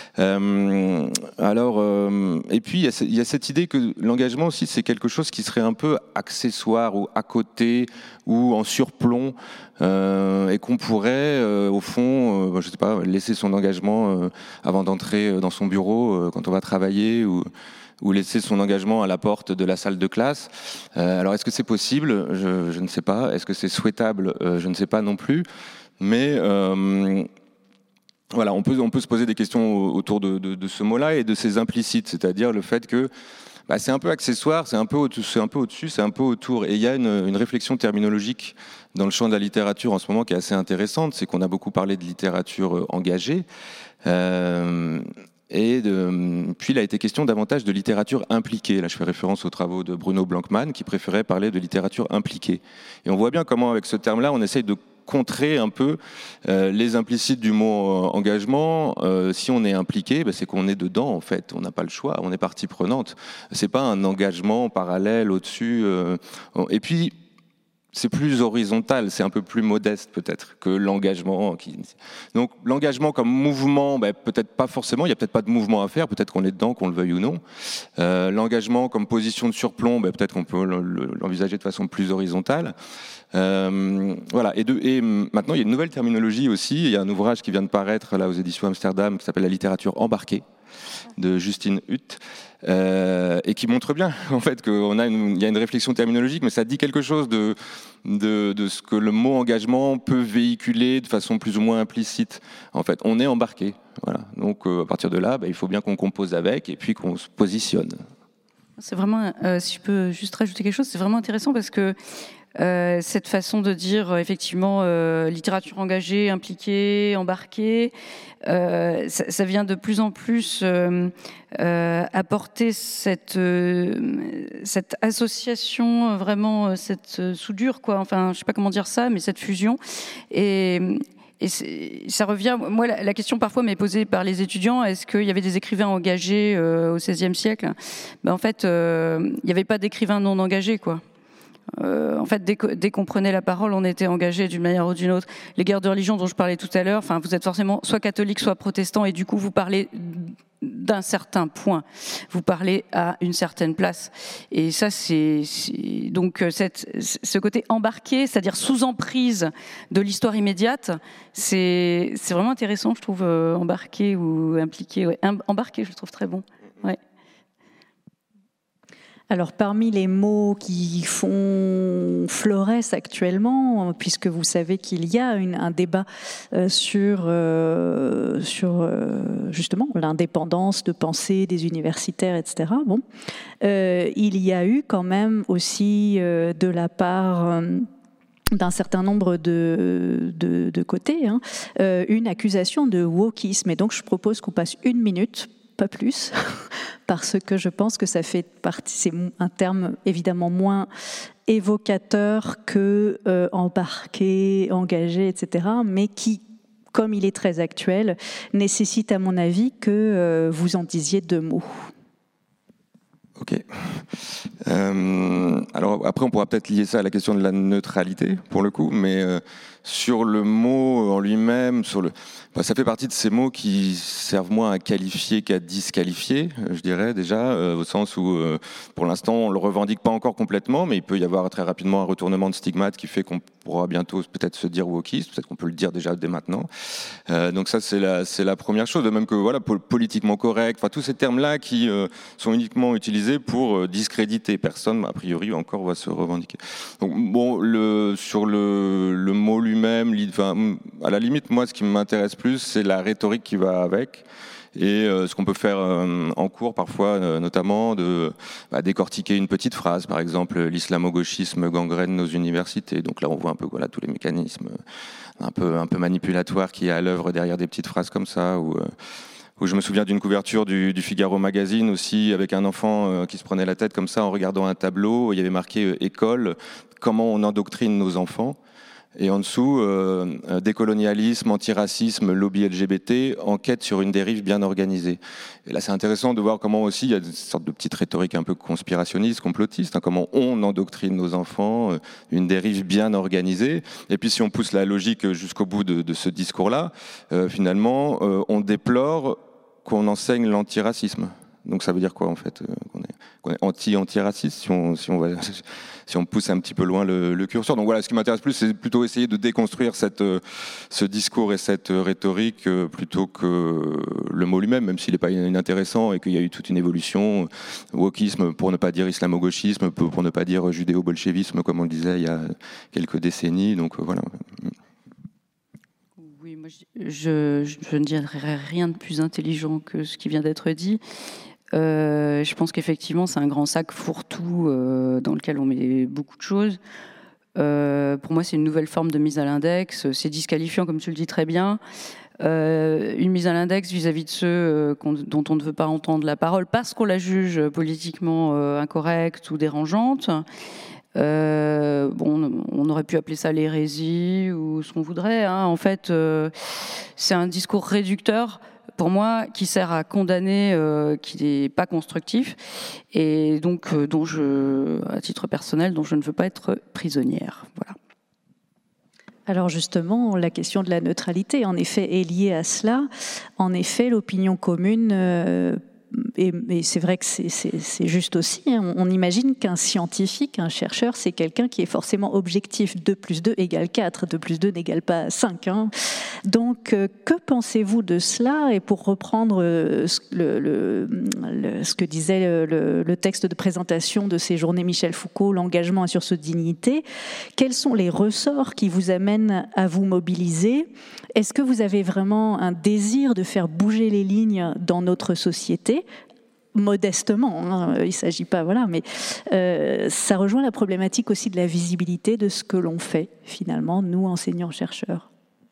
Euh, alors, euh, et puis il y, a, il y a cette idée que l'engagement aussi c'est quelque chose qui serait un peu accessoire ou à côté ou en surplomb euh, et qu'on pourrait euh, au fond, euh, je sais pas, laisser son engagement euh, avant d'entrer dans son bureau quand on va travailler ou, ou laisser son engagement à la porte de la salle de classe. Euh, alors est-ce que c'est possible ? je, je ne sais pas. Est-ce que c'est souhaitable ? euh, Je ne sais pas non plus. Mais euh, voilà, on peut, on peut se poser des questions autour de, de, de ce mot-là et de ses implicites, c'est-à-dire le fait que bah, c'est un peu accessoire, c'est un peu, au, c'est un peu au-dessus, c'est un peu autour. Et il y a une, une réflexion terminologique dans le champ de la littérature en ce moment qui est assez intéressante, c'est qu'on a beaucoup parlé de littérature engagée, euh, et de, puis il a été question davantage de littérature impliquée. Là, je fais référence aux travaux de Bruno Blankmann qui préférait parler de littérature impliquée. Et on voit bien comment, avec ce terme-là, on essaye de contrer un peu euh, les implicites du mot euh, engagement. Euh, si on est impliqué, ben, c'est qu'on est dedans en fait. On n'a pas le choix. On est partie prenante. C'est pas un engagement parallèle au-dessus. Euh, et puis c'est plus horizontal, c'est un peu plus modeste peut-être que l'engagement. Qui... Donc l'engagement comme mouvement, ben, peut-être pas forcément, il n'y a peut-être pas de mouvement à faire, peut-être qu'on est dedans, qu'on le veuille ou non. Euh, l'engagement comme position de surplomb, ben, peut-être qu'on peut l'envisager de façon plus horizontale. Euh, voilà. Et, de, et maintenant, il y a une nouvelle terminologie aussi. Il y a un ouvrage qui vient de paraître là aux éditions Amsterdam qui s'appelle La littérature embarquée de Justine Hutt. Euh, et qui montre bien en fait qu'on a une, il y a une réflexion terminologique, mais ça dit quelque chose de, de, de ce que le mot engagement peut véhiculer de façon plus ou moins implicite. En fait, on est embarqué. Voilà. Donc euh, à partir de là, bah, il faut bien qu'on compose avec et puis qu'on se positionne. C'est vraiment, euh, si je peux juste rajouter quelque chose, c'est vraiment intéressant parce que Euh, cette façon de dire euh, effectivement euh, littérature engagée, impliquée, embarquée, euh, ça, ça vient de plus en plus euh, euh, apporter cette euh, cette association, vraiment cette soudure quoi. Enfin, je sais pas comment dire ça, mais cette fusion et Et ça revient. Moi, la, la question parfois m'est posée par les étudiants est-ce qu'il y avait des écrivains engagés euh, au seizième siècle ? Ben, en fait, euh, il n'y avait pas d'écrivains non engagés, quoi. Euh, en fait, dès, dès qu'on prenait la parole, on était engagé d'une manière ou d'une autre. Les guerres de religion dont je parlais tout à l'heure, enfin, vous êtes forcément soit catholique, soit protestant, et du coup, vous parlez d'un certain point. Vous parlez à une certaine place. Et ça, c'est, c'est donc cette, ce côté embarqué, c'est-à-dire sous emprise de l'histoire immédiate, c'est, c'est vraiment intéressant, je trouve, euh, embarqué ou impliqué. Ouais. Embarqué, je le trouve très bon. Ouais. Alors, parmi les mots qui font florès actuellement, puisque vous savez qu'il y a une, un débat euh, sur, euh, sur euh, justement l'indépendance de pensée des universitaires, et cetera. Bon, euh, il y a eu quand même aussi euh, de la part euh, d'un certain nombre de, de, de côtés hein, euh, une accusation de wokisme. Et donc, je propose qu'on passe une minute, pas plus, parce que je pense que ça fait partie, c'est un terme évidemment moins évocateur que euh, embarqué, engagé, et cetera, mais qui, comme il est très actuel, nécessite à mon avis que euh, vous en disiez deux mots. Ok. Euh, alors après, on pourra peut-être lier ça à la question de la neutralité, pour le coup, mais euh, sur le mot en lui-même, sur le, bah, ça fait partie de ces mots qui servent moins à qualifier qu'à disqualifier, je dirais déjà, euh, au sens où, euh, pour l'instant, on le revendique pas encore complètement, mais il peut y avoir très rapidement un retournement de stigmate qui fait qu'on pourra bientôt peut-être se dire wokiste, peut-être qu'on peut le dire déjà dès maintenant. Euh, donc ça, c'est la, c'est la première chose, de même que voilà, politiquement correct, enfin tous ces termes-là qui euh, sont uniquement utilisés pour euh, discréditer. Personne, a priori, encore va se revendiquer. Donc bon, le, sur le, le mot lui-même, enfin, à la limite, moi, ce qui m'intéresse plus, c'est la rhétorique qui va avec. Et euh, ce qu'on peut faire euh, en cours parfois, euh, notamment, de bah, décortiquer une petite phrase, par exemple, l'islamo-gauchisme gangrène nos universités. Donc là, on voit un peu voilà, tous les mécanismes un peu, un peu manipulatoires qui est à l'œuvre derrière des petites phrases comme ça, ou... Euh, où je me souviens d'une couverture du, du Figaro Magazine aussi, avec un enfant euh, qui se prenait la tête comme ça en regardant un tableau. Il y avait marqué euh, « École, comment on endoctrine nos enfants ?» Et en dessous, euh, « Décolonialisme, antiracisme, lobby L G B T, enquête sur une dérive bien organisée ». Et là, c'est intéressant de voir comment aussi il y a une sorte de petite rhétorique un peu conspirationniste, complotiste, hein, comment on endoctrine nos enfants, euh, une dérive bien organisée. Et puis si on pousse la logique jusqu'au bout de, de ce discours-là, euh, finalement, euh, on déplore qu'on enseigne l'antiracisme. Donc ça veut dire quoi en fait, euh, qu'on est, qu'on est anti-antiraciste si on, si on va, si on pousse un petit peu loin le, le curseur. Donc voilà, ce qui m'intéresse plus, c'est plutôt essayer de déconstruire cette, ce discours et cette rhétorique euh, plutôt que le mot lui-même, même s'il n'est pas inintéressant et qu'il y a eu toute une évolution. Wokisme pour ne pas dire islamo-gauchisme, pour ne pas dire judéo-bolchevisme comme on le disait il y a quelques décennies. Donc voilà. Oui, moi je, je, je ne dirais rien de plus intelligent que ce qui vient d'être dit. Euh, je pense qu'effectivement, c'est un grand sac fourre-tout euh, dans lequel on met beaucoup de choses. Euh, pour moi, c'est une nouvelle forme de mise à l'index. C'est disqualifiant, comme tu le dis très bien. Euh, une mise à l'index vis-à-vis de ceux euh, dont on ne veut pas entendre la parole parce qu'on la juge politiquement euh, incorrecte ou dérangeante. Euh, bon, on aurait pu appeler ça l'hérésie ou ce qu'on voudrait. Hein. En fait, euh, c'est un discours réducteur pour moi, qui sert à condamner, euh, qui n'est pas constructif, et donc, euh, dont je, à titre personnel, dont je ne veux pas être prisonnière. Voilà. Alors justement, la question de la neutralité, en effet, est liée à cela. En effet, l'opinion commune... Euh, Et, et c'est vrai que c'est, c'est, c'est juste aussi, hein. On imagine qu'un scientifique, un chercheur, c'est quelqu'un qui est forcément objectif. deux plus deux égale quatre, deux plus deux n'égale pas cinq. Hein. Donc, euh, que pensez-vous de cela? Et pour reprendre euh, le, le, le, ce que disait le, le texte de présentation de ces journées Michel Foucault, l'engagement sur ce dignité, quels sont les ressorts qui vous amènent à vous mobiliser? Est-ce que vous avez vraiment un désir de faire bouger les lignes dans notre société? Modestement, hein, il ne s'agit pas, voilà, mais euh, ça rejoint la problématique aussi de la visibilité de ce que l'on fait, finalement, nous, enseignants-chercheurs.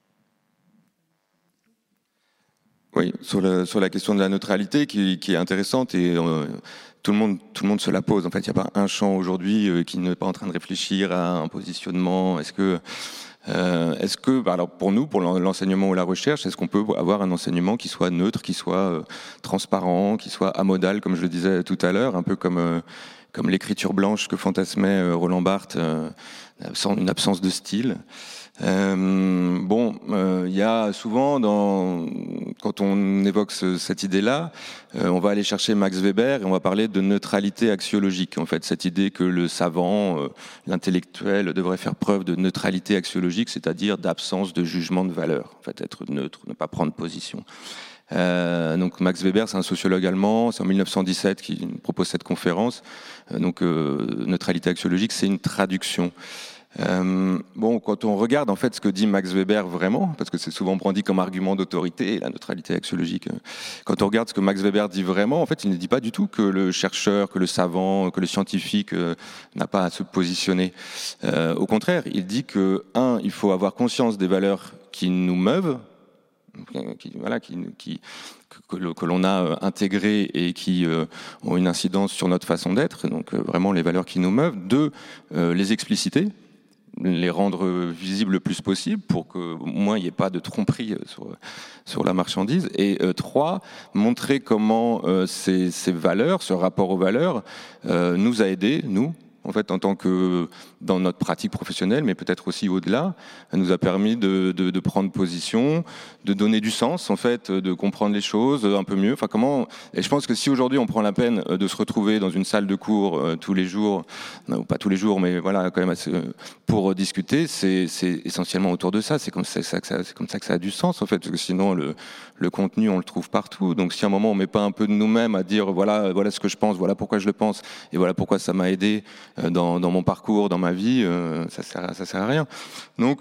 Oui, sur, le, sur la question de la neutralité qui, qui est intéressante et euh, tout le monde, tout le monde se la pose. En fait, il n'y a pas un champ aujourd'hui euh, qui n'est pas en train de réfléchir à un positionnement. Est-ce que Euh, est-ce que, alors pour nous, pour l'enseignement ou la recherche, est-ce qu'on peut avoir un enseignement qui soit neutre, qui soit euh, transparent, qui soit amodal, comme je le disais tout à l'heure, un peu comme euh, comme l'écriture blanche que fantasmait euh, Roland Barthes, euh, une absence de style. Euh, bon, il euh, y a souvent, dans, quand on évoque ce, cette idée-là, euh, on va aller chercher Max Weber et on va parler de neutralité axiologique. En fait, cette idée que le savant, euh, l'intellectuel devrait faire preuve de neutralité axiologique, c'est-à-dire d'absence de jugement de valeur. En fait, être neutre, ne pas prendre position. Euh, donc Max Weber, c'est un sociologue allemand, c'est en mille neuf cent dix-sept qu'il propose cette conférence. Euh, donc euh, neutralité axiologique, c'est une traduction. Euh, bon, quand on regarde en fait ce que dit Max Weber vraiment, parce que c'est souvent brandi comme argument d'autorité, la neutralité axiologique, euh, quand on regarde ce que Max Weber dit vraiment, en fait, il ne dit pas du tout que le chercheur, que le savant, que le scientifique euh, n'a pas à se positionner. Euh, au contraire, il dit que, un, il faut avoir conscience des valeurs qui nous meuvent, qui, voilà, qui, qui, que, que l'on a intégrées et qui euh, ont une incidence sur notre façon d'être, donc euh, vraiment les valeurs qui nous meuvent. Deux, euh, les expliciter, les rendre visibles le plus possible pour qu'au moins il n'y ait pas de tromperie sur, sur la marchandise. Et euh, trois, montrer comment euh, ces, ces valeurs, ce rapport aux valeurs, euh, nous a aidés, nous, en fait, en tant que dans notre pratique professionnelle, mais peut-être aussi au-delà, elle nous a permis de, de, de prendre position, de donner du sens, en fait, de comprendre les choses un peu mieux. Enfin, comment Et je pense que si aujourd'hui on prend la peine de se retrouver dans une salle de cours euh, tous les jours, non, pas tous les jours, mais voilà, quand même assez, pour discuter, c'est, c'est essentiellement autour de ça. C'est comme ça, ça, que ça, c'est comme ça que ça a du sens, en fait, parce que sinon le, le contenu on le trouve partout. Donc, si à un moment on met pas un peu de nous-mêmes à dire voilà, voilà ce que je pense, voilà pourquoi je le pense, et voilà pourquoi ça m'a aidé Dans, dans mon parcours, dans ma vie, euh, ça sert, ça sert à rien. Donc,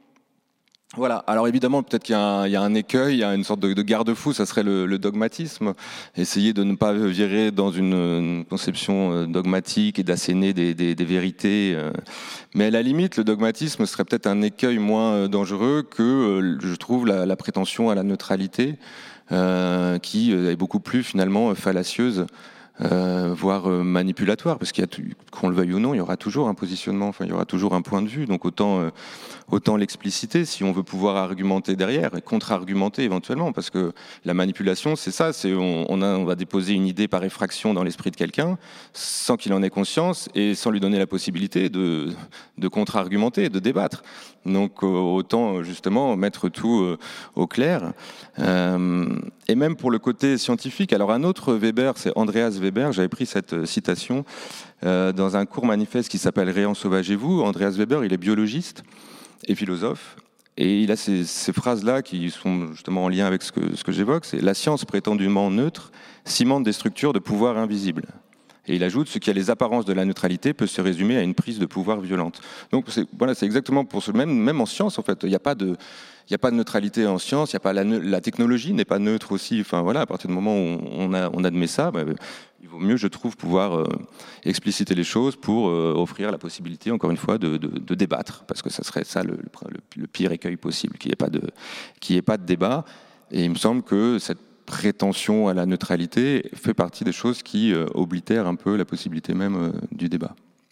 voilà. Alors évidemment, peut-être qu'il y a un, il y a un écueil, il y a une sorte de, de garde-fou, ça serait le, le dogmatisme. Essayer de ne pas virer dans une, une conception dogmatique et d'asséner des, des, des vérités. Euh. Mais à la limite, le dogmatisme serait peut-être un écueil moins dangereux que, euh, je trouve, la, la prétention à la neutralité, euh, qui est beaucoup plus finalement fallacieuse. Euh, voire euh, manipulatoire, parce qu'il y a, qu'on le veuille ou non, il y aura toujours un positionnement, enfin il y aura toujours un point de vue, donc autant euh, autant l'expliciter si on veut pouvoir argumenter derrière et contre-argumenter éventuellement, parce que la manipulation, c'est ça, c'est on, on, a, on va déposer une idée par effraction dans l'esprit de quelqu'un sans qu'il en ait conscience et sans lui donner la possibilité de, de contre-argumenter, de débattre. Donc euh, autant justement mettre tout euh, au clair. Euh, et même pour le côté scientifique, alors un autre Weber, c'est Andreas Weber, j'avais pris cette citation euh, dans un cours manifeste qui s'appelle Réensauvagez-vous. Andreas Weber, il est biologiste et philosophe, et il a ces, ces phrases-là qui sont justement en lien avec ce que, ce que j'évoque, c'est « La science prétendument neutre cimente des structures de pouvoir invisibles ». Et il ajoute « Ce qui a les apparences de la neutralité peut se résumer à une prise de pouvoir violente ». Donc c'est, voilà, c'est exactement pour ce même, même en science, en fait, il n'y a pas de... Il n'y a pas de neutralité en science, il y a pas la, la technologie n'est pas neutre aussi. Enfin voilà, à partir du moment où on, a, on admet ça, bah, il vaut mieux, je trouve, pouvoir euh, expliciter les choses pour euh, offrir la possibilité, encore une fois, de, de, de débattre, parce que ça serait ça le, le, le pire écueil possible, qu'il n'y ait pas de, qu'il n'y ait pas de débat. Et il me semble que cette prétention à la neutralité fait partie des choses qui euh, oblitèrent un peu la possibilité même euh, du débat.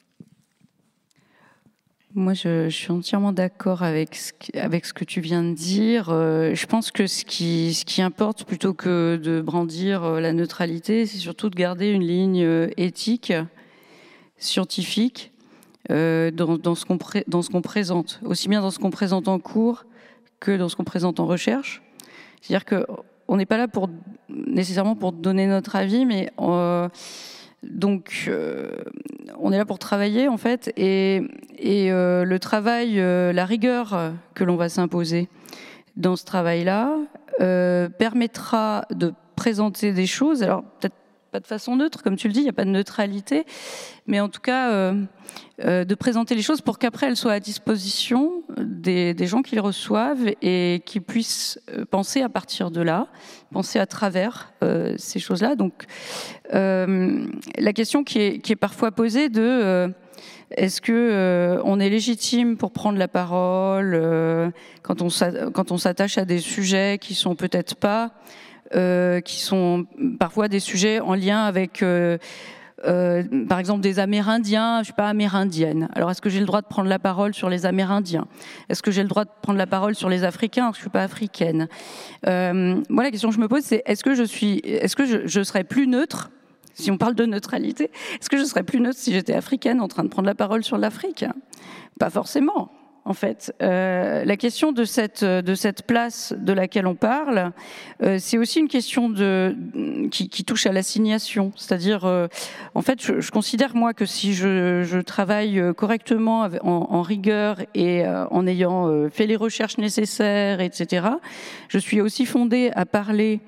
Moi, je, je suis entièrement d'accord avec ce, avec ce que tu viens de dire. Euh, je pense que ce qui, ce qui importe, plutôt que de brandir la neutralité, c'est surtout de garder une ligne éthique, scientifique, euh, dans, dans, ce qu'on pré, dans ce qu'on présente, aussi bien dans ce qu'on présente en cours que dans ce qu'on présente en recherche. C'est-à-dire qu'on n'est pas là pour, nécessairement pour donner notre avis, mais... Euh, Donc, euh, on est là pour travailler, en fait, et, et euh, le travail, euh, la rigueur que l'on va s'imposer dans ce travail-là euh, permettra de présenter des choses, alors peut-être pas de façon neutre, comme tu le dis, il n'y a pas de neutralité, mais en tout cas, euh, euh, de présenter les choses pour qu'après elles soient à disposition des, des gens qui les reçoivent et qui puissent penser à partir de là, penser à travers euh, ces choses-là. Donc, euh, la question qui est, qui est parfois posée de euh, est-ce que euh, on est légitime pour prendre la parole euh, quand on quand on s'attache à des sujets qui sont peut-être pas euh, qui sont parfois des sujets en lien avec euh, Euh, par exemple des Amérindiens, je suis pas amérindienne. Alors est-ce que j'ai le droit de prendre la parole sur les Amérindiens? Est-ce que j'ai le droit de prendre la parole sur les Africains? Parce que je suis pas africaine. Euh, moi, la question que je me pose, c'est est-ce que je suis, est-ce que je, je serais plus neutre si on parle de neutralité? Est-ce que je serais plus neutre si j'étais africaine en train de prendre la parole sur l'Afrique? Pas forcément. En fait, euh, la question de cette de cette place de laquelle on parle, euh, c'est aussi une question de qui, qui touche à l'assignation. C'est-à-dire, euh, en fait, je, je considère moi que si je, je travaille correctement en, en rigueur et euh, en ayant euh, fait les recherches nécessaires, et cetera, je suis aussi fondée à parler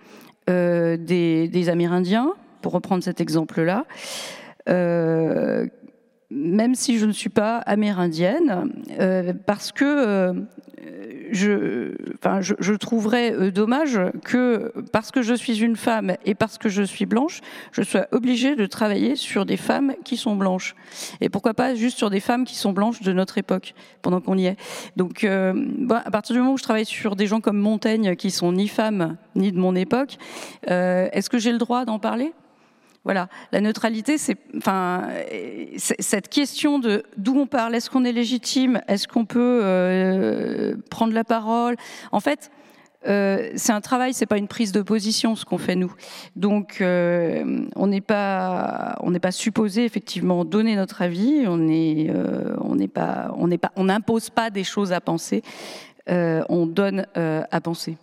euh, des, des Amérindiens, pour reprendre cet exemple-là. Euh, même si je ne suis pas amérindienne, euh, parce que euh, je, enfin, je, je trouverais euh, dommage que, parce que je suis une femme et parce que je suis blanche, je sois obligée de travailler sur des femmes qui sont blanches. Et pourquoi pas juste sur des femmes qui sont blanches de notre époque, pendant qu'on y est. Donc, euh, bah, à partir du moment où je travaille sur des gens comme Montaigne, qui sont ni femmes, ni de mon époque, euh, est-ce que j'ai le droit d'en parler ? Voilà, la neutralité, c'est, enfin, c'est cette question de d'où on parle, est-ce qu'on est légitime, est-ce qu'on peut euh, prendre la parole. En fait, euh, c'est un travail, c'est pas une prise de position ce qu'on fait nous. Donc, euh, on n'est pas, on n'est pas supposé effectivement donner notre avis. On est, euh, on n'est pas, on n'est pas, on n'impose pas des choses à penser. Euh, on donne euh, à penser.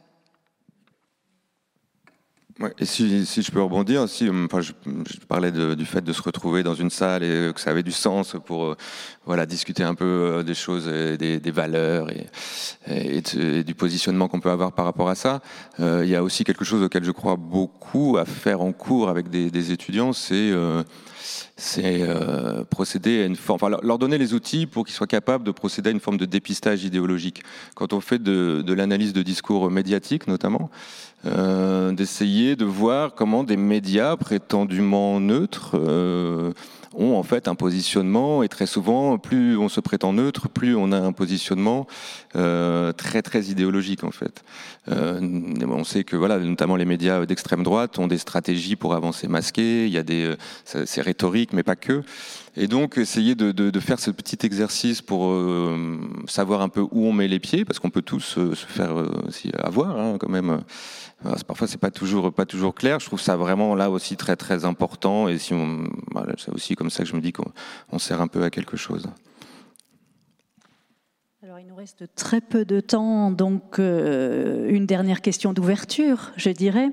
Ouais, et si, si je peux rebondir, si, enfin, je, je parlais de, du fait de se retrouver dans une salle et que ça avait du sens pour euh, voilà, discuter un peu euh, des choses, et des, des valeurs et, et, de, et du positionnement qu'on peut avoir par rapport à ça. Euh, il y a aussi quelque chose auquel je crois beaucoup à faire en cours avec des, des étudiants, c'est euh, c'est euh, procéder à une forme, enfin, leur donner les outils pour qu'ils soient capables de procéder à une forme de dépistage idéologique. Quand on fait de, de l'analyse de discours médiatique, notamment, euh, d'essayer de voir comment des médias prétendument neutres euh, ont en fait un positionnement, et très souvent, plus on se prétend neutre, plus on a un positionnement euh, très très idéologique en fait. Euh, on sait que voilà, notamment les médias d'extrême droite ont des stratégies pour avancer masquées. Il y a des, c'est rhétorique, mais pas que. Et donc essayer de, de, de faire ce petit exercice pour euh, savoir un peu où on met les pieds, parce qu'on peut tous euh, se faire euh, aussi avoir hein, quand même. Parfois c'est pas toujours pas toujours clair. Je trouve ça vraiment là aussi très très important. Et si on, voilà, c'est aussi comme ça que je me dis qu'on on sert un peu à quelque chose. Alors il nous reste très peu de temps, donc euh, une dernière question d'ouverture, je dirais.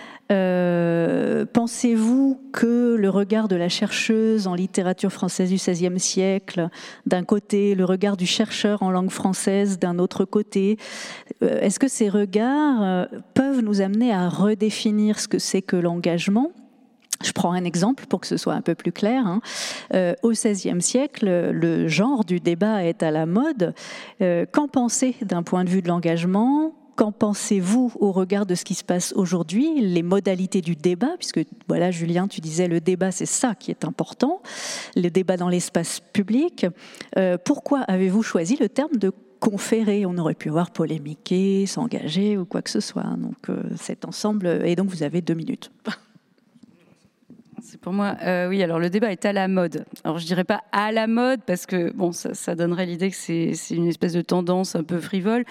Euh, pensez-vous que le regard de la chercheuse en littérature française du seizième siècle, d'un côté, le regard du chercheur en langue française d'un autre côté, euh, est-ce que ces regards euh, peuvent nous amener à redéfinir ce que c'est que l'engagement ? Je prends un exemple pour que ce soit un peu plus clair. Hein. Euh, au seizième siècle, le genre du débat est à la mode. Euh, qu'en pensez d'un point de vue de l'engagement ? Qu'en pensez-vous au regard de ce qui se passe aujourd'hui, les modalités du débat, puisque voilà, Julien, tu disais le débat, c'est ça qui est important, le débat dans l'espace public. Euh, pourquoi avez-vous choisi le terme de conférer ? On aurait pu avoir polémiquer, s'engager ou quoi que ce soit. Donc euh, cet ensemble, et donc vous avez deux minutes. C'est pour moi, euh, oui, alors le débat est à la mode. Alors je dirais pas à la mode, parce que bon, ça, ça donnerait l'idée que c'est, c'est une espèce de tendance un peu frivole.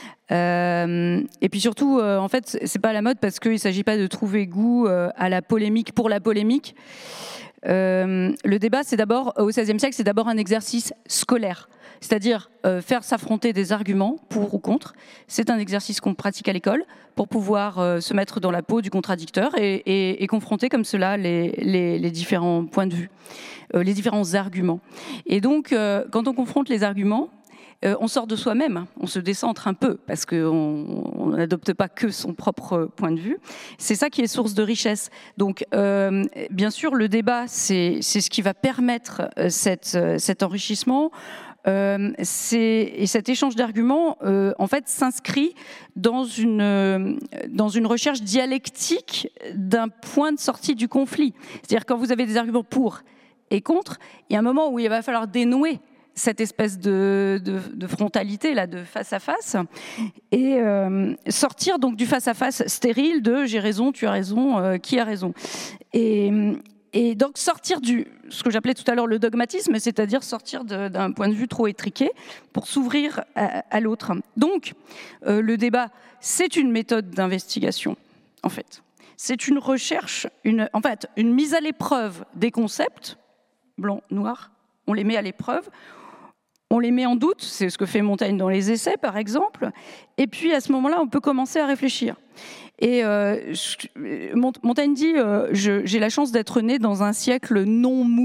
Euh, et puis surtout, euh, en fait, c'est pas à la mode parce qu'il s'agit pas de trouver goût euh, à la polémique pour la polémique. Euh, le débat, c'est d'abord, au seizième siècle, c'est d'abord un exercice scolaire. C'est-à-dire euh, faire s'affronter des arguments pour ou contre. C'est un exercice qu'on pratique à l'école pour pouvoir euh, se mettre dans la peau du contradicteur et, et, et confronter comme cela les, les, les différents points de vue, euh, les différents arguments. Et donc, euh, quand on confronte les arguments, Euh, on sort de soi-même, on se décentre un peu, parce qu'on n'adopte pas que son propre point de vue. C'est ça qui est source de richesse. Donc, euh, bien sûr, le débat, c'est, c'est ce qui va permettre cette, cet enrichissement. Euh, c'est, et cet échange d'arguments, euh, en fait, s'inscrit dans une, dans une recherche dialectique d'un point de sortie du conflit. C'est-à-dire, quand vous avez des arguments pour et contre, il y a un moment où il va falloir dénouer cette espèce de, de, de frontalité là, de face à face, et euh, sortir donc du face à face stérile de j'ai raison, tu as raison, euh, qui a raison, et, et donc sortir du ce que j'appelais tout à l'heure le dogmatisme, c'est-à-dire sortir de, d'un point de vue trop étriqué pour s'ouvrir à, à l'autre. Donc euh, le débat, c'est une méthode d'investigation, en fait. C'est une recherche, une, en fait, une mise à l'épreuve des concepts blanc, noir. On les met à l'épreuve. On les met en doute, c'est ce que fait Montaigne dans les Essais, par exemple. Et puis, à ce moment-là, on peut commencer à réfléchir. Et euh, je, Montaigne dit euh, je, « J'ai la chance d'être né dans un siècle non mou ».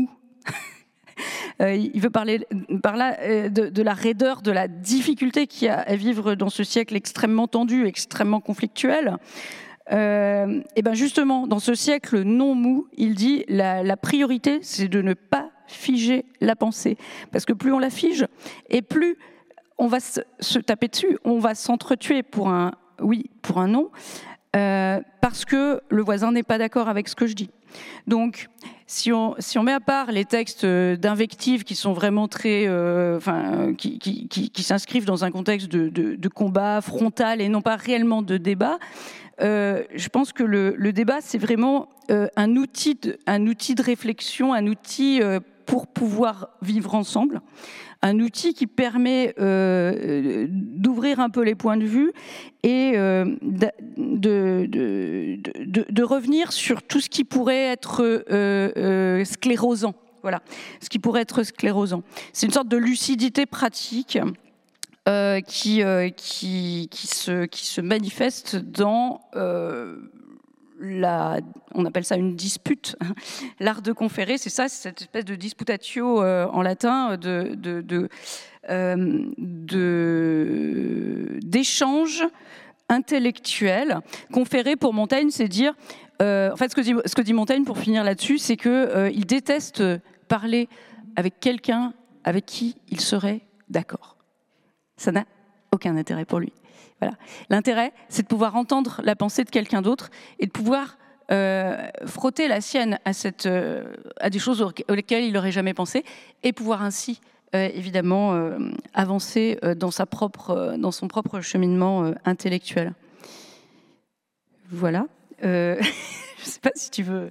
euh, il veut parler par là de, de la raideur, de la difficulté qu'il y a à vivre dans ce siècle extrêmement tendu, extrêmement conflictuel. Euh, et ben justement, dans ce siècle non mou, il dit la, la priorité, c'est de ne pas figer la pensée, parce que plus on la fige, et plus on va se, se taper dessus, on va s'entretuer pour un oui, pour un non, euh, parce que le voisin n'est pas d'accord avec ce que je dis. Donc, si on, si on met à part les textes d'invective qui sont vraiment très, euh, enfin, qui, qui, qui, qui s'inscrivent dans un contexte de, de, de combat frontal et non pas réellement de débat, euh, je pense que le, le débat, c'est vraiment euh, un outil, de, un outil de réflexion, un outil euh, pour pouvoir vivre ensemble, un outil qui permet euh, d'ouvrir un peu les points de vue et euh, de, de, de, de, de revenir sur tout ce qui pourrait être euh, euh, sclérosant. Voilà, ce qui pourrait être sclérosant. C'est une sorte de lucidité pratique euh, qui, euh, qui, qui, se, qui se manifeste dans... Euh, La, on appelle ça une dispute. L'art de conférer, c'est ça, c'est cette espèce de disputatio euh, en latin, de, de, de, euh, de, d'échange intellectuel. Conférer pour Montaigne, c'est dire, euh, en fait, ce que, dit, ce que dit Montaigne pour finir là-dessus, c'est que euh, il déteste parler avec quelqu'un avec qui il serait d'accord. Ça n'a aucun intérêt pour lui. Voilà. L'intérêt, c'est de pouvoir entendre la pensée de quelqu'un d'autre et de pouvoir euh, frotter la sienne à, cette, euh, à des choses auxquelles il n'aurait jamais pensé et pouvoir ainsi, euh, évidemment, euh, avancer euh, dans, sa propre, euh, dans son propre cheminement euh, intellectuel. Voilà. Euh, je ne sais pas si tu veux...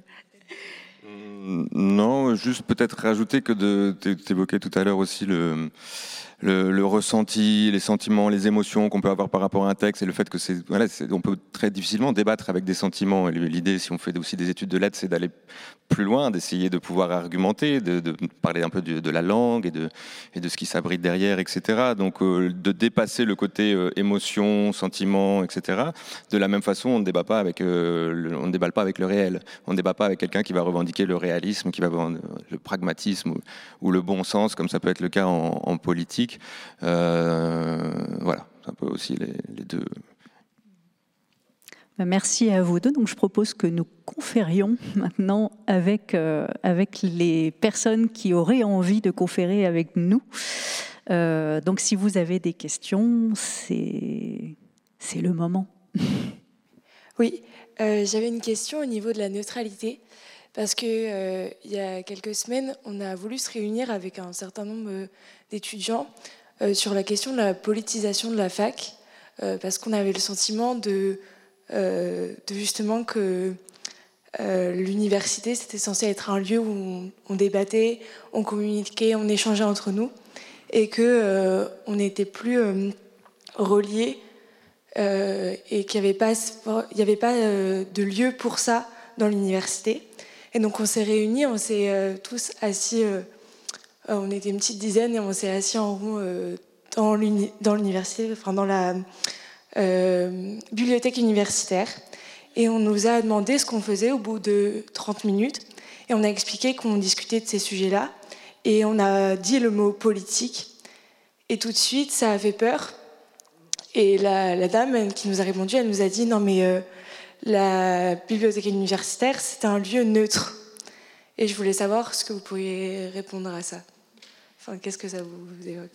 Non, juste peut-être rajouter que de, t'évoquais tout à l'heure aussi le... Le, le ressenti, les sentiments, les émotions qu'on peut avoir par rapport à un texte et le fait que c'est, voilà, c'est, on peut très difficilement débattre avec des sentiments. Et l'idée, si on fait aussi des études de lettres, c'est d'aller plus loin, d'essayer de pouvoir argumenter, de, de parler un peu de, de la langue et de, et de ce qui s'abrite derrière, et cetera. Donc, euh, de dépasser le côté euh, émotion, sentiment, et cetera. De la même façon, on ne débat pas avec, euh, le, on ne déballe pas avec le réel. On ne débat pas avec quelqu'un qui va revendiquer le réalisme, qui va revendiquer le pragmatisme ou, ou le bon sens, comme ça peut être le cas en, en politique. Euh, voilà, c'est un peu aussi les, les deux. Merci à vous deux. Donc, je propose que nous conférions maintenant avec, euh, avec les personnes qui auraient envie de conférer avec nous. Euh, donc, si vous avez des questions, c'est, c'est le moment. Oui, euh, j'avais une question au niveau de la neutralité. Parce qu'il euh, y a quelques semaines, on a voulu se réunir avec un certain nombre d'étudiants euh, sur la question de la politisation de la fac, euh, parce qu'on avait le sentiment de, euh, de justement que euh, l'université, c'était censé être un lieu où on, on débattait, on communiquait, on échangeait entre nous, et qu'on euh, n'était plus euh, reliés, euh, et qu'il n'y avait pas, il n'y avait pas euh, de lieu pour ça dans l'université. Et donc on s'est réunis, on s'est euh, tous assis, euh, on était une petite dizaine et on s'est assis en rond euh, dans, l'uni- dans l'université, enfin dans la euh, bibliothèque universitaire. Et on nous a demandé ce qu'on faisait au bout de trente minutes. Et on a expliqué qu'on discutait de ces sujets-là. Et on a dit le mot politique. Et tout de suite, ça a fait peur. Et la, la dame qui nous a répondu, elle nous a dit « Non mais... Euh, la bibliothèque universitaire, c'est un lieu neutre. » Et je voulais savoir ce que vous pourriez répondre à ça. Enfin, qu'est-ce que ça vous évoque ?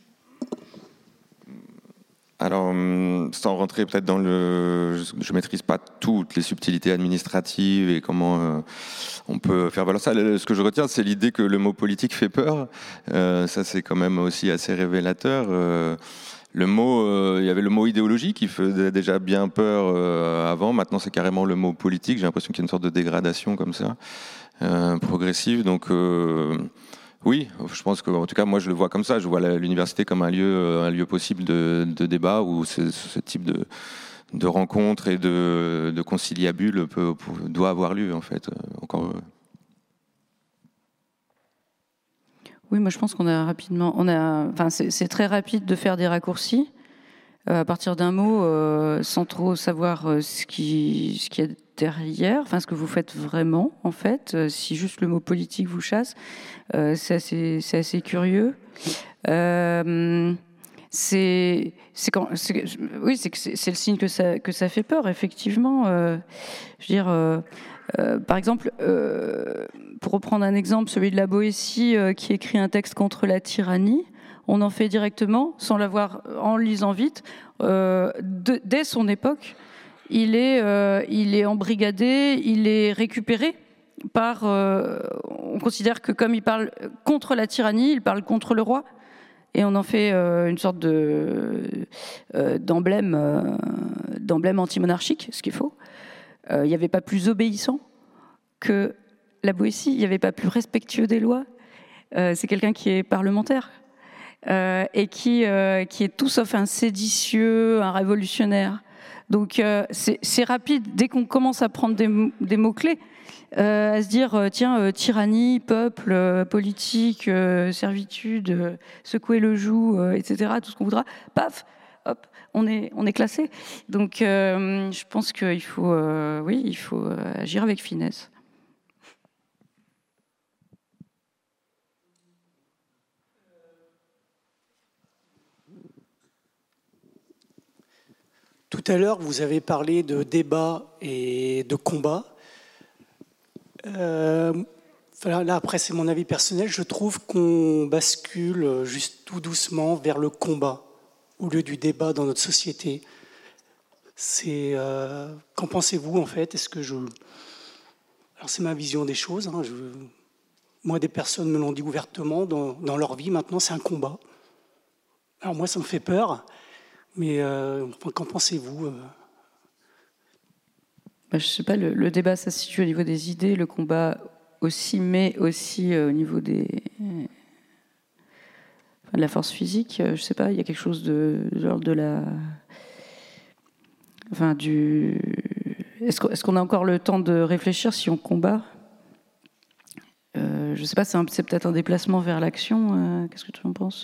Alors, sans rentrer peut-être dans le... Je ne maîtrise pas toutes les subtilités administratives et comment euh, on peut faire valoir ça. Ce que je retiens, c'est l'idée que le mot politique fait peur. Euh, ça, c'est quand même aussi assez révélateur. Euh, Le mot, euh, il y avait le mot idéologie qui faisait déjà bien peur euh, avant. Maintenant, c'est carrément le mot politique. J'ai l'impression qu'il y a une sorte de dégradation comme ça, euh, progressive. Donc, euh, oui, je pense que, en tout cas, moi, je le vois comme ça. Je vois la, l'université comme un lieu, un lieu possible de, de débat où ce, ce type de, de rencontres et de, de conciliabule peut, peut, doit avoir lieu, en fait. Encore. Oui, moi je pense qu'on a rapidement, on a, enfin c'est, c'est très rapide de faire des raccourcis euh, à partir d'un mot euh, sans trop savoir euh, ce qui, ce qu'il y a derrière, enfin ce que vous faites vraiment en fait. Euh, si juste le mot politique vous chasse, euh, c'est assez, c'est assez curieux. Euh, c'est, c'est quand, c'est, oui, c'est, c'est, c'est le signe que ça, que ça fait peur, effectivement. Euh, je veux dire, euh, euh, par exemple, euh, pour reprendre un exemple, celui de la Boétie euh, qui écrit un texte contre la tyrannie, on en fait directement, sans l'avoir en lisant vite, euh, de, dès son époque, il est, euh, il est embrigadé, il est récupéré par. Euh, on considère que comme il parle contre la tyrannie, il parle contre le roi. Et on en fait euh, une sorte de, euh, d'emblème, euh, d'emblème anti-monarchique, ce qu'il faut. Il euh, n'y avait pas plus obéissant que la Boétie, il n'y avait pas plus respectueux des lois. Euh, c'est quelqu'un qui est parlementaire euh, et qui, euh, qui est tout sauf un séditieux, un révolutionnaire. Donc euh, c'est, c'est rapide, dès qu'on commence à prendre des, des mots-clés, Euh, à se dire euh, tiens euh, tyrannie, peuple, euh, politique, euh, servitude, euh, secouer le joug, euh, et cetera. Tout ce qu'on voudra, paf, hop, on est on est classé. Donc euh, je pense qu'il faut euh, oui il faut euh, agir avec finesse. Tout à l'heure, vous avez parlé de débat et de combat. Euh, là, après, c'est mon avis personnel. Je trouve qu'on bascule juste tout doucement vers le combat au lieu du débat dans notre société. C'est, euh, qu'en pensez-vous en fait ? Est-ce que je... Alors, c'est ma vision des choses. Hein. Je... Moi, des personnes me l'ont dit ouvertement dans, dans leur vie. Maintenant, c'est un combat. Alors moi, ça me fait peur. Mais euh, qu'en pensez-vous ? Bah, je ne sais pas, le, le débat, ça se situe au niveau des idées, le combat aussi, mais aussi euh, au niveau des, enfin, de la force physique. Euh, je ne sais pas, il y a quelque chose de, de l'ordre de la... Enfin, du... Est-ce, que, est-ce qu'on a encore le temps de réfléchir si on combat ? euh, Je ne sais pas, c'est, un, c'est peut-être un déplacement vers l'action. Euh, qu'est-ce que tu en penses ?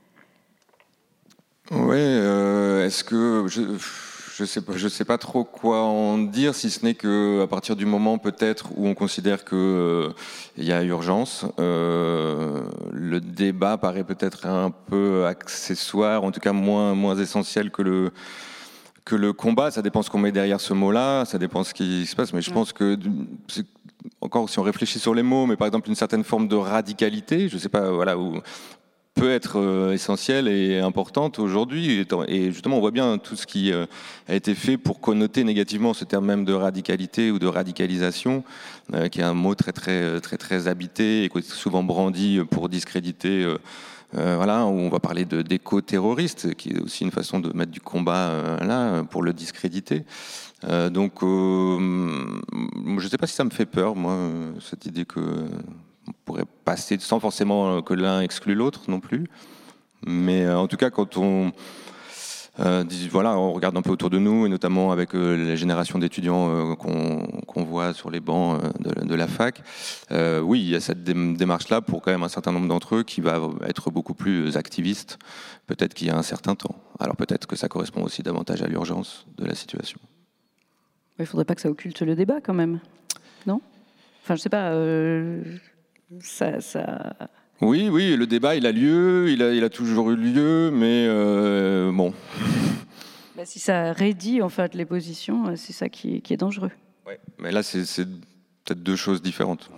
Ouais, euh, est-ce que... Je... Je sais pas, je sais pas trop quoi en dire, si ce n'est que à partir du moment peut-être où on considère que euh, il y a urgence, euh, le débat paraît peut-être un peu accessoire, en tout cas moins moins essentiel que le que le combat. Ça dépend ce qu'on met derrière ce mot-là, ça dépend ce qui se passe. Mais je pense que c'est, encore si on réfléchit sur les mots, mais par exemple une certaine forme de radicalité, je sais pas, voilà où peut être essentielle et importante aujourd'hui. Et justement, on voit bien tout ce qui a été fait pour connoter négativement ce terme même de radicalité ou de radicalisation, euh, qui est un mot très très très très habité et qui est souvent brandi pour discréditer. Euh, euh, voilà, où on va parler de d'éco-terroriste, qui est aussi une façon de mettre du combat euh, là pour le discréditer. Euh, donc, euh, je ne sais pas si ça me fait peur, moi, cette idée que on pourrait passer sans forcément que l'un exclue l'autre non plus. Mais euh, en tout cas, quand on, euh, dit, voilà, on regarde un peu autour de nous, et notamment avec euh, les générations d'étudiants euh, qu'on, qu'on voit sur les bancs euh, de, de la fac, euh, oui, il y a cette dé- démarche-là pour quand même un certain nombre d'entre eux qui va être beaucoup plus activiste, peut-être qu'il y a un certain temps. Alors peut-être que ça correspond aussi davantage à l'urgence de la situation. Il ne faudrait pas que ça occulte le débat quand même, non ? Enfin, je sais pas... Euh... Ça, ça... Oui, oui, le débat, il a lieu, il a, il a toujours eu lieu, mais euh, bon. Bah, si ça raidit en fait les positions, c'est ça qui, qui est dangereux. Ouais, mais là, c'est, c'est peut-être deux choses différentes.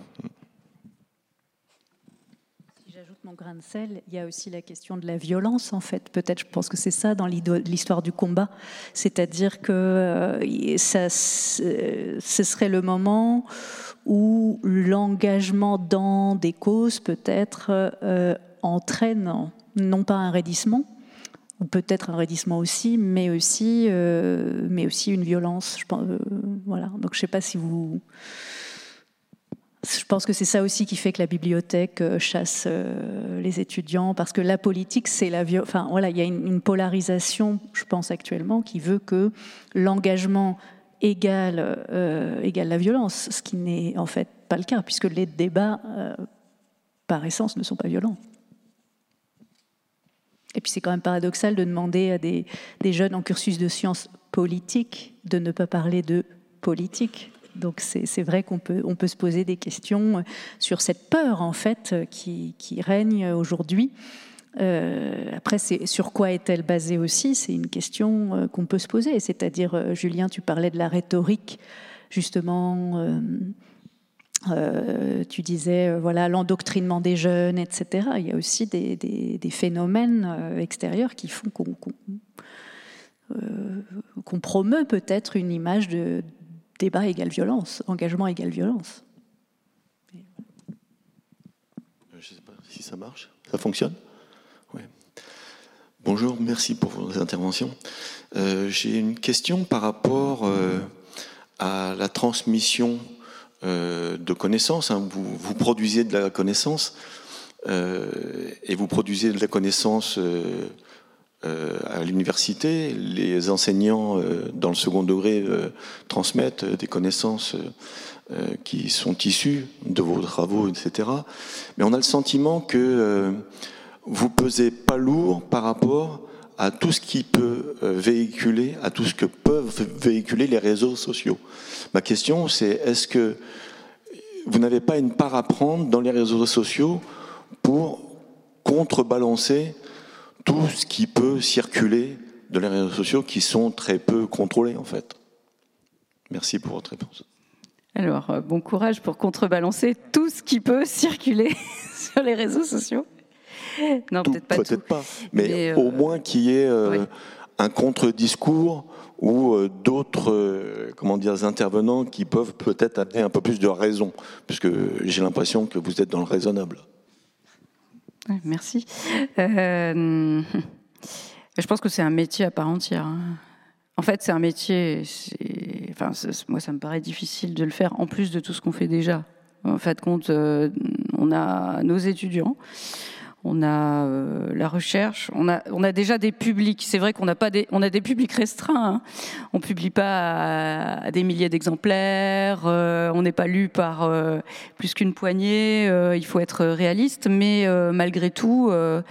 Si j'ajoute mon grain de sel, il y a aussi la question de la violence, en fait. Peut-être, je pense que c'est ça dans l'histoire du combat. C'est-à-dire que euh, ça, ce serait le moment où l'engagement dans des causes peut-être euh, entraîne non pas un raidissement, ou peut-être un raidissement aussi, mais aussi, euh, mais aussi une violence. Je pense, euh, voilà. Donc je ne sais pas si vous... Je pense que c'est ça aussi qui fait que la bibliothèque chasse euh, les étudiants, parce que la politique, c'est la violence. Enfin, voilà, il y a une, une polarisation, je pense actuellement, qui veut que l'engagement égale, euh, égale la violence, ce qui n'est en fait pas le cas, puisque les débats, euh, par essence, ne sont pas violents. Et puis c'est quand même paradoxal de demander à des, des jeunes en cursus de sciences politiques de ne pas parler de politique. Donc c'est, c'est vrai qu'on peut, on peut se poser des questions sur cette peur, en fait, qui, qui règne aujourd'hui Euh, après, c'est, sur quoi est-elle basée aussi? C'est une question euh, qu'on peut se poser. C'est-à-dire, euh, Julien, tu parlais de la rhétorique, justement. Euh, euh, tu disais, euh, voilà, l'endoctrinement des jeunes, et cetera. Il y a aussi des, des, des phénomènes euh, extérieurs qui font qu'on, qu'on, euh, qu'on promeut peut-être une image de débat égale violence, engagement égale violence. Je ne sais pas si ça marche. Ça fonctionne ? Ouais. Bonjour, merci pour vos interventions. Euh, j'ai une question par rapport euh, à la transmission euh, de connaissances. Hein. Vous, vous produisez de la connaissance euh, et vous produisez de la connaissance euh, euh, à l'université. Les enseignants euh, dans le second degré euh, transmettent des connaissances euh, qui sont issues de vos travaux, et cetera. Mais on a le sentiment que euh, vous pesez pas lourd par rapport à tout ce qui peut véhiculer, à tout ce que peuvent véhiculer les réseaux sociaux. Ma question, c'est est-ce que vous n'avez pas une part à prendre dans les réseaux sociaux pour contrebalancer tout ce qui peut circuler dans les réseaux sociaux qui sont très peu contrôlés, en fait? Merci pour votre réponse. Alors, bon courage pour contrebalancer tout ce qui peut circuler sur les réseaux sociaux. Non, tout, peut-être pas peut-être tout. pas, mais, mais euh, au moins qu'il y ait euh, oui. un contre-discours ou euh, d'autres euh, comment dire, intervenants qui peuvent peut-être amener un peu plus de raison, puisque j'ai l'impression que vous êtes dans le raisonnable. Ouais, merci. Euh, je pense que c'est un métier à part entière. En fait, c'est un métier, c'est, enfin, c'est, moi ça me paraît difficile de le faire en plus de tout ce qu'on fait déjà. En fait, compte, euh, on a nos étudiants, on a euh, la recherche, on a, on a déjà des publics. C'est vrai qu'on n'a pas des, on a des publics restreints. Hein. On publie pas à, à des milliers d'exemplaires. Euh, on n'est pas lu par euh, plus qu'une poignée. Euh, il faut être réaliste, mais euh, malgré tout, euh,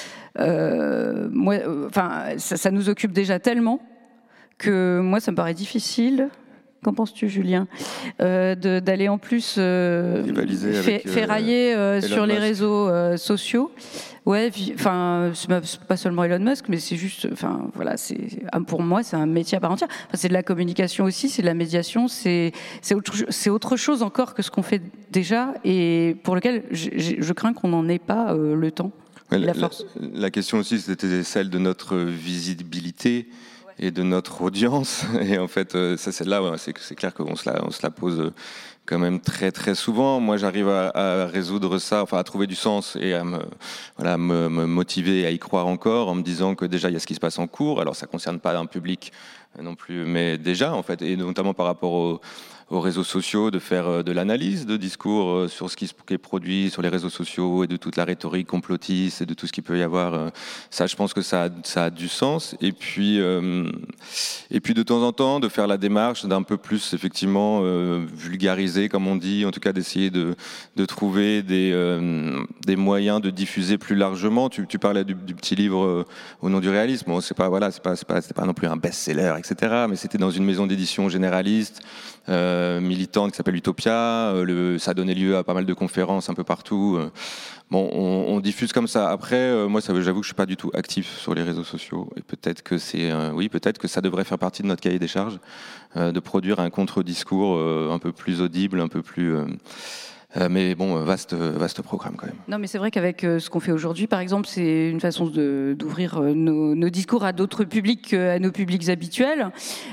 euh, moi, enfin, ça, ça nous occupe déjà tellement que moi, ça me paraît difficile. Qu'en penses-tu, Julien, euh, de, d'aller en plus euh, fait, avec, ferrailler euh, sur les Musk. réseaux euh, sociaux? Ouais, enfin, c'est pas seulement Elon Musk, mais c'est juste, enfin, voilà, c'est pour moi, c'est un métier à part entière. Enfin, c'est de la communication aussi, c'est de la médiation, c'est c'est autre, c'est autre chose encore que ce qu'on fait déjà et pour lequel je, je crains qu'on n'en ait pas euh, le temps. Ouais, la, la, force. La, la question aussi, c'était celle de notre visibilité et de notre audience. Et en fait, ça, celle-là, ouais, c'est, c'est clair qu'on se la, on se la pose quand même très très souvent. Moi, j'arrive à, à résoudre ça, enfin à trouver du sens et à me, voilà, me, me motiver à y croire encore, en me disant que déjà il y a ce qui se passe en cours. Alors, ça concerne pas un public non plus, mais déjà en fait, et notamment par rapport au aux réseaux sociaux, de faire de l'analyse de discours sur ce qui est produit sur les réseaux sociaux et de toute la rhétorique complotiste et de tout ce qu'il peut y avoir. Ça, je pense que ça a, ça a du sens. Et puis, euh, et puis de temps en temps, de faire la démarche d'un peu plus effectivement euh, vulgariser, comme on dit, en tout cas d'essayer de, de trouver des, euh, des moyens de diffuser plus largement. Tu, tu parlais du, du petit livre euh, Au nom du réalisme. Bon, c'est pas voilà, c'est pas, c'est pas, c'est pas non plus un best-seller, et cetera. Mais c'était dans une maison d'édition généraliste. Euh, militante qui s'appelle Utopia, euh, le, ça a donné lieu à pas mal de conférences un peu partout. Euh, bon, on, on diffuse comme ça. Après, euh, moi, ça, j'avoue que je suis pas du tout actif sur les réseaux sociaux et peut-être que c'est, euh, oui, peut-être que ça devrait faire partie de notre cahier des charges, euh, de produire un contre-discours euh, un peu plus audible, un peu plus. Euh, Euh, mais bon, vaste, vaste programme quand même. Non, mais c'est vrai qu'avec euh, ce qu'on fait aujourd'hui, par exemple, c'est une façon de, d'ouvrir euh, nos, nos discours à d'autres publics qu'à nos publics habituels.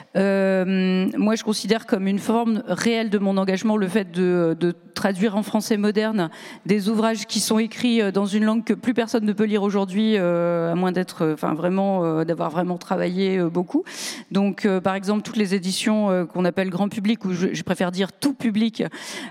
Euh, moi, je considère comme une forme réelle de mon engagement le fait de, de traduire en français moderne des ouvrages qui sont écrits dans une langue que plus personne ne peut lire aujourd'hui, euh, à moins d'être, enfin vraiment, euh, d'avoir vraiment travaillé euh, beaucoup. Donc, euh, par exemple, toutes les éditions euh, qu'on appelle grand public, ou je, je préfère dire tout public.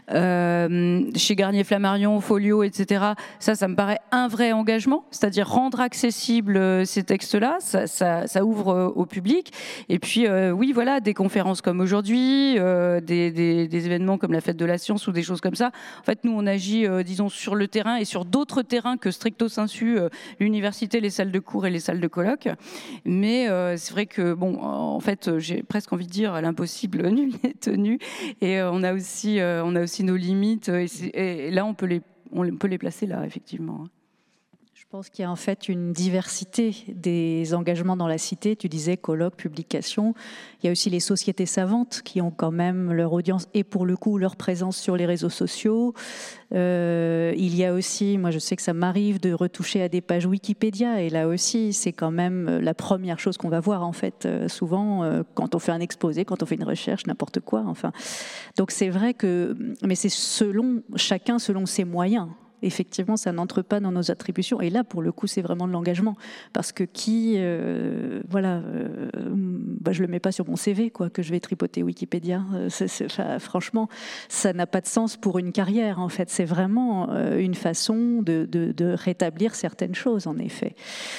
Euh, chez Garnier Flammarion, Folio, et cetera. Ça, ça me paraît un vrai engagement, c'est-à-dire rendre accessibles ces textes-là, ça, ça, ça ouvre au public. Et puis, euh, oui, voilà, des conférences comme aujourd'hui, euh, des, des, des événements comme la Fête de la Science ou des choses comme ça. En fait, nous, on agit, euh, disons, sur le terrain et sur d'autres terrains que stricto sensu, euh, l'université, les salles de cours et les salles de colloques. Mais euh, c'est vrai que, bon, en fait, j'ai presque envie de dire l'impossible nul est tenu. Et euh, on a aussi, euh, on a aussi nos limites. Et, et là, on peut les, on peut les placer là, effectivement. Je pense qu'il y a en fait une diversité des engagements dans la cité. Tu disais colloques, publications. Il y a aussi les sociétés savantes qui ont quand même leur audience et pour le coup leur présence sur les réseaux sociaux. Euh, il y a aussi, moi je sais que ça m'arrive de retoucher à des pages Wikipédia et là aussi c'est quand même la première chose qu'on va voir en fait euh, souvent euh, quand on fait un exposé, quand on fait une recherche, n'importe quoi. Enfin, donc c'est vrai que, mais c'est selon chacun selon ses moyens. Effectivement, ça n'entre pas dans nos attributions. Et là, pour le coup, c'est vraiment de l'engagement. Parce que qui, euh, voilà, euh, bah, je le mets pas sur mon C V, quoi, que je vais tripoter Wikipédia. C'est, c'est, enfin, franchement, ça n'a pas de sens pour une carrière, en fait. C'est vraiment euh, une façon de, de, de rétablir certaines choses, en effet.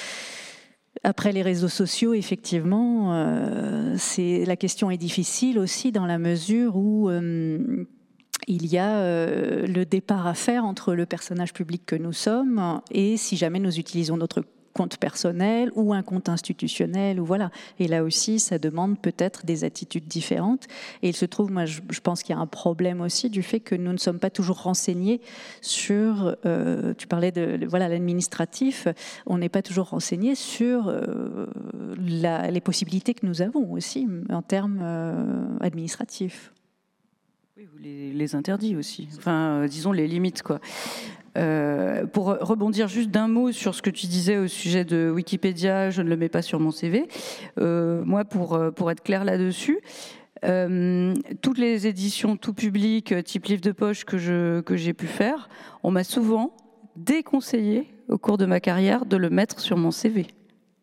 Après les réseaux sociaux, effectivement, euh, c'est, la question est difficile aussi dans la mesure où... Euh, il y a euh, le départ à faire entre le personnage public que nous sommes et si jamais nous utilisons notre compte personnel ou un compte institutionnel ou voilà. Et là aussi, ça demande peut-être des attitudes différentes. Et il se trouve, moi, je, je pense qu'il y a un problème aussi du fait que nous ne sommes pas toujours renseignés sur. Euh, tu parlais de voilà l'administratif. On n'est pas toujours renseignés sur euh, la, les possibilités que nous avons aussi en termes euh, administratifs. Oui, ou les, les interdits aussi, enfin, euh, disons les limites, quoi. Euh, pour rebondir juste d'un mot sur ce que tu disais au sujet de Wikipédia, je ne le mets pas sur mon C V. Euh, moi, pour, pour être clair là-dessus, euh, toutes les éditions tout public, type livre de poche que, je, que j'ai pu faire, on m'a souvent déconseillé au cours de ma carrière de le mettre sur mon C V.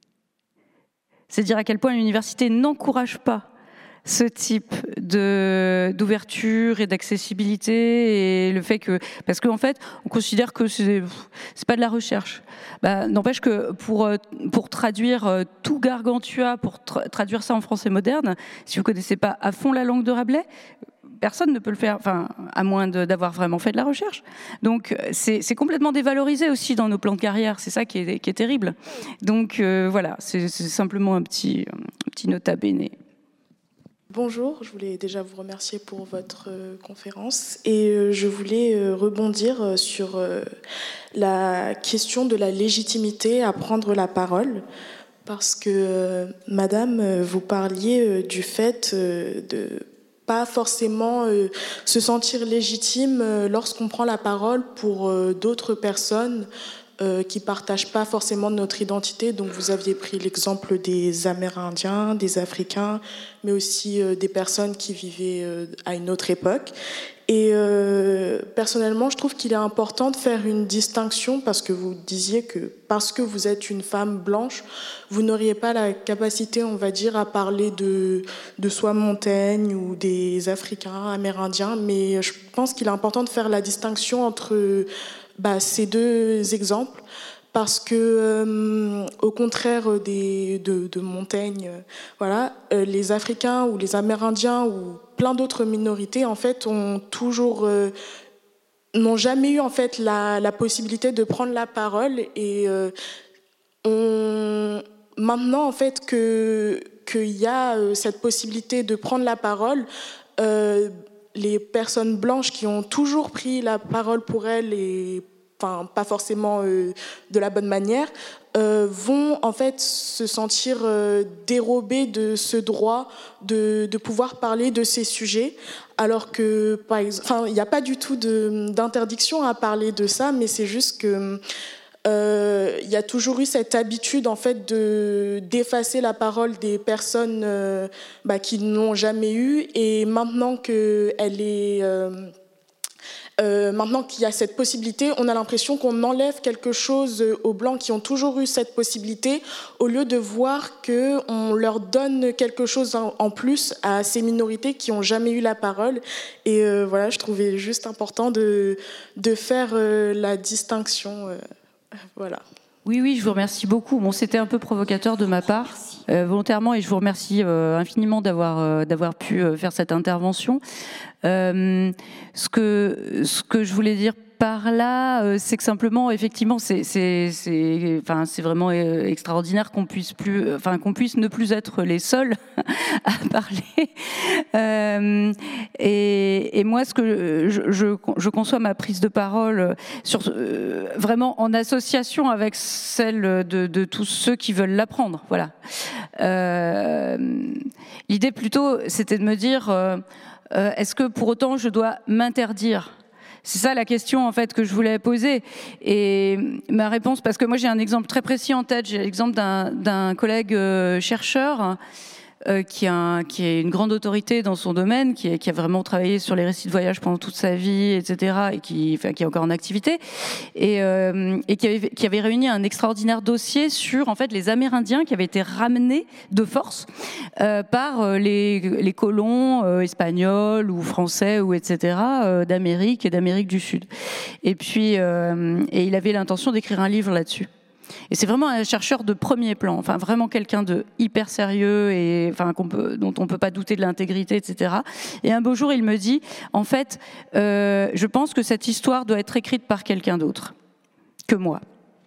C'est dire à quel point l'université n'encourage pas ce type de, d'ouverture et d'accessibilité et le fait que, parce qu'en fait, on considère que c'est, c'est pas de la recherche. Bah, n'empêche que pour, pour traduire tout Gargantua, pour tra- traduire ça en français moderne, si vous connaissez pas à fond la langue de Rabelais, personne ne peut le faire, enfin, à moins de, d'avoir vraiment fait de la recherche. Donc, c'est, c'est complètement dévalorisé aussi dans nos plans de carrière. C'est ça qui est, qui est terrible. Donc, euh, voilà, c'est, c'est simplement un petit, un petit nota bene. Bonjour, je voulais déjà vous remercier pour votre euh, conférence et euh, je voulais euh, rebondir euh, sur euh, la question de la légitimité à prendre la parole parce que, euh, Madame, euh, vous parliez euh, du fait euh, de pas forcément euh, se sentir légitime euh, lorsqu'on prend la parole pour euh, d'autres personnes Euh, qui ne partagent pas forcément notre identité. Donc vous aviez pris l'exemple des Amérindiens, des Africains, mais aussi euh, des personnes qui vivaient euh, à une autre époque. Et euh, personnellement, je trouve qu'il est important de faire une distinction parce que vous disiez que parce que vous êtes une femme blanche, vous n'auriez pas la capacité, on va dire, à parler de, de soit Montaigne ou des Africains, Amérindiens. Mais je pense qu'il est important de faire la distinction entre bah, ces deux exemples. Parce que, euh, au contraire des, de, de Montaigne, euh, voilà, euh, les Africains ou les Amérindiens ou plein d'autres minorités, en fait, ont toujours, euh, n'ont jamais eu en fait la, la possibilité de prendre la parole. Et euh, on, maintenant, en fait, que qu'il y a euh, cette possibilité de prendre la parole. Euh, les personnes blanches qui ont toujours pris la parole pour elles et enfin pas forcément euh, de la bonne manière, euh, vont en fait se sentir euh, dérobées de ce droit de, de pouvoir parler de ces sujets, alors que par exemple, enfin il n'y a pas du tout de, d'interdiction à parler de ça, mais c'est juste que euh, il y a toujours eu cette habitude en fait de d'effacer la parole des personnes euh, bah, qui n'ont jamais eu, et maintenant que elle est euh, Euh, maintenant qu'il y a cette possibilité, on a l'impression qu'on enlève quelque chose aux Blancs qui ont toujours eu cette possibilité, au lieu de voir qu'on leur donne quelque chose en, en plus à ces minorités qui n'ont jamais eu la parole. Et euh, voilà, je trouvais juste important de, de faire euh, la distinction. Euh, voilà. Oui, oui, je vous remercie beaucoup. Bon, c'était un peu provocateur de ma part, euh, volontairement, et je vous remercie euh, infiniment d'avoir, euh, d'avoir pu euh, faire cette intervention. Euh, ce que ce que je voulais dire par là, euh, c'est que simplement, effectivement, c'est c'est c'est enfin c'est vraiment euh, extraordinaire qu'on puisse plus, enfin qu'on puisse ne plus être les seuls à parler. Euh, et, et moi, ce que je, je, je conçois ma prise de parole sur euh, vraiment en association avec celle de, de tous ceux qui veulent l'apprendre. Voilà. Euh, l'idée plutôt, c'était de me dire, euh, euh, est-ce que pour autant je dois m'interdire ? C'est ça la question en fait que je voulais poser. Et ma réponse, parce que moi j'ai un exemple très précis en tête, j'ai l'exemple d'un, d'un collègue euh, chercheur euh, qui, a un, qui est une grande autorité dans son domaine, qui, est, qui a vraiment travaillé sur les récits de voyage pendant toute sa vie, et cetera, et qui, enfin, qui est encore en activité, et, euh, et qui, avait, qui avait réuni un extraordinaire dossier sur en fait les Amérindiens qui avaient été ramenés de force euh, par les, les colons euh, espagnols ou français ou et cetera euh, d'Amérique et d'Amérique du Sud. Et puis, euh, et il avait l'intention d'écrire un livre là-dessus. Et c'est vraiment un chercheur de premier plan, enfin vraiment quelqu'un de hyper sérieux et enfin qu'on peut, dont on peut pas douter de l'intégrité, et cetera. Et un beau jour, il me dit, en fait, euh, je pense que cette histoire doit être écrite par quelqu'un d'autre que moi.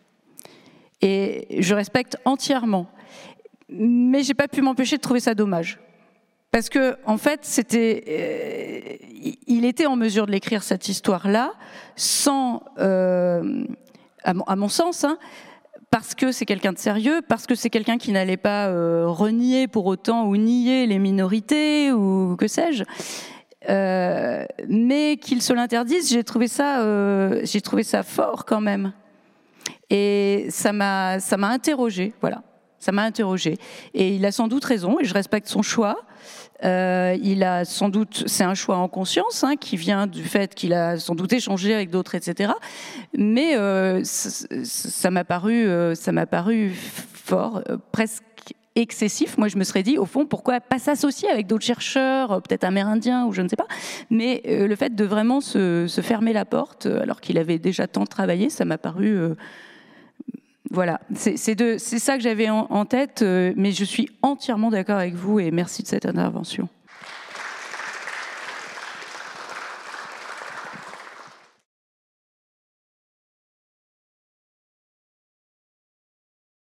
Et je respecte entièrement, mais j'ai pas pu m'empêcher de trouver ça dommage. Parce que, en fait, c'était, euh, il était en mesure de l'écrire cette histoire-là, sans, euh, à, mon, à mon sens, hein, parce que c'est quelqu'un de sérieux, parce que c'est quelqu'un qui n'allait pas euh, renier pour autant ou nier les minorités ou que sais-je, euh, mais qu'il se l'interdise, j'ai trouvé ça, euh, j'ai trouvé ça fort quand même, et ça m'a, ça m'a interrogée, voilà, ça m'a interrogée, et il a sans doute raison, et je respecte son choix. Euh, il a sans doute, c'est un choix en conscience hein, qui vient du fait qu'il a sans doute échangé avec d'autres, et cetera. Mais euh, ça, ça m'a paru, euh, ça m'a paru fort, euh, presque excessif. Moi, je me serais dit, au fond, pourquoi pas s'associer avec d'autres chercheurs, peut-être amérindiens ou je ne sais pas. Mais euh, le fait de vraiment se, se fermer la porte, alors qu'il avait déjà tant travaillé, ça m'a paru. Euh, Voilà, c'est, c'est, de, c'est ça que j'avais en, en tête, euh, mais je suis entièrement d'accord avec vous et merci de cette intervention.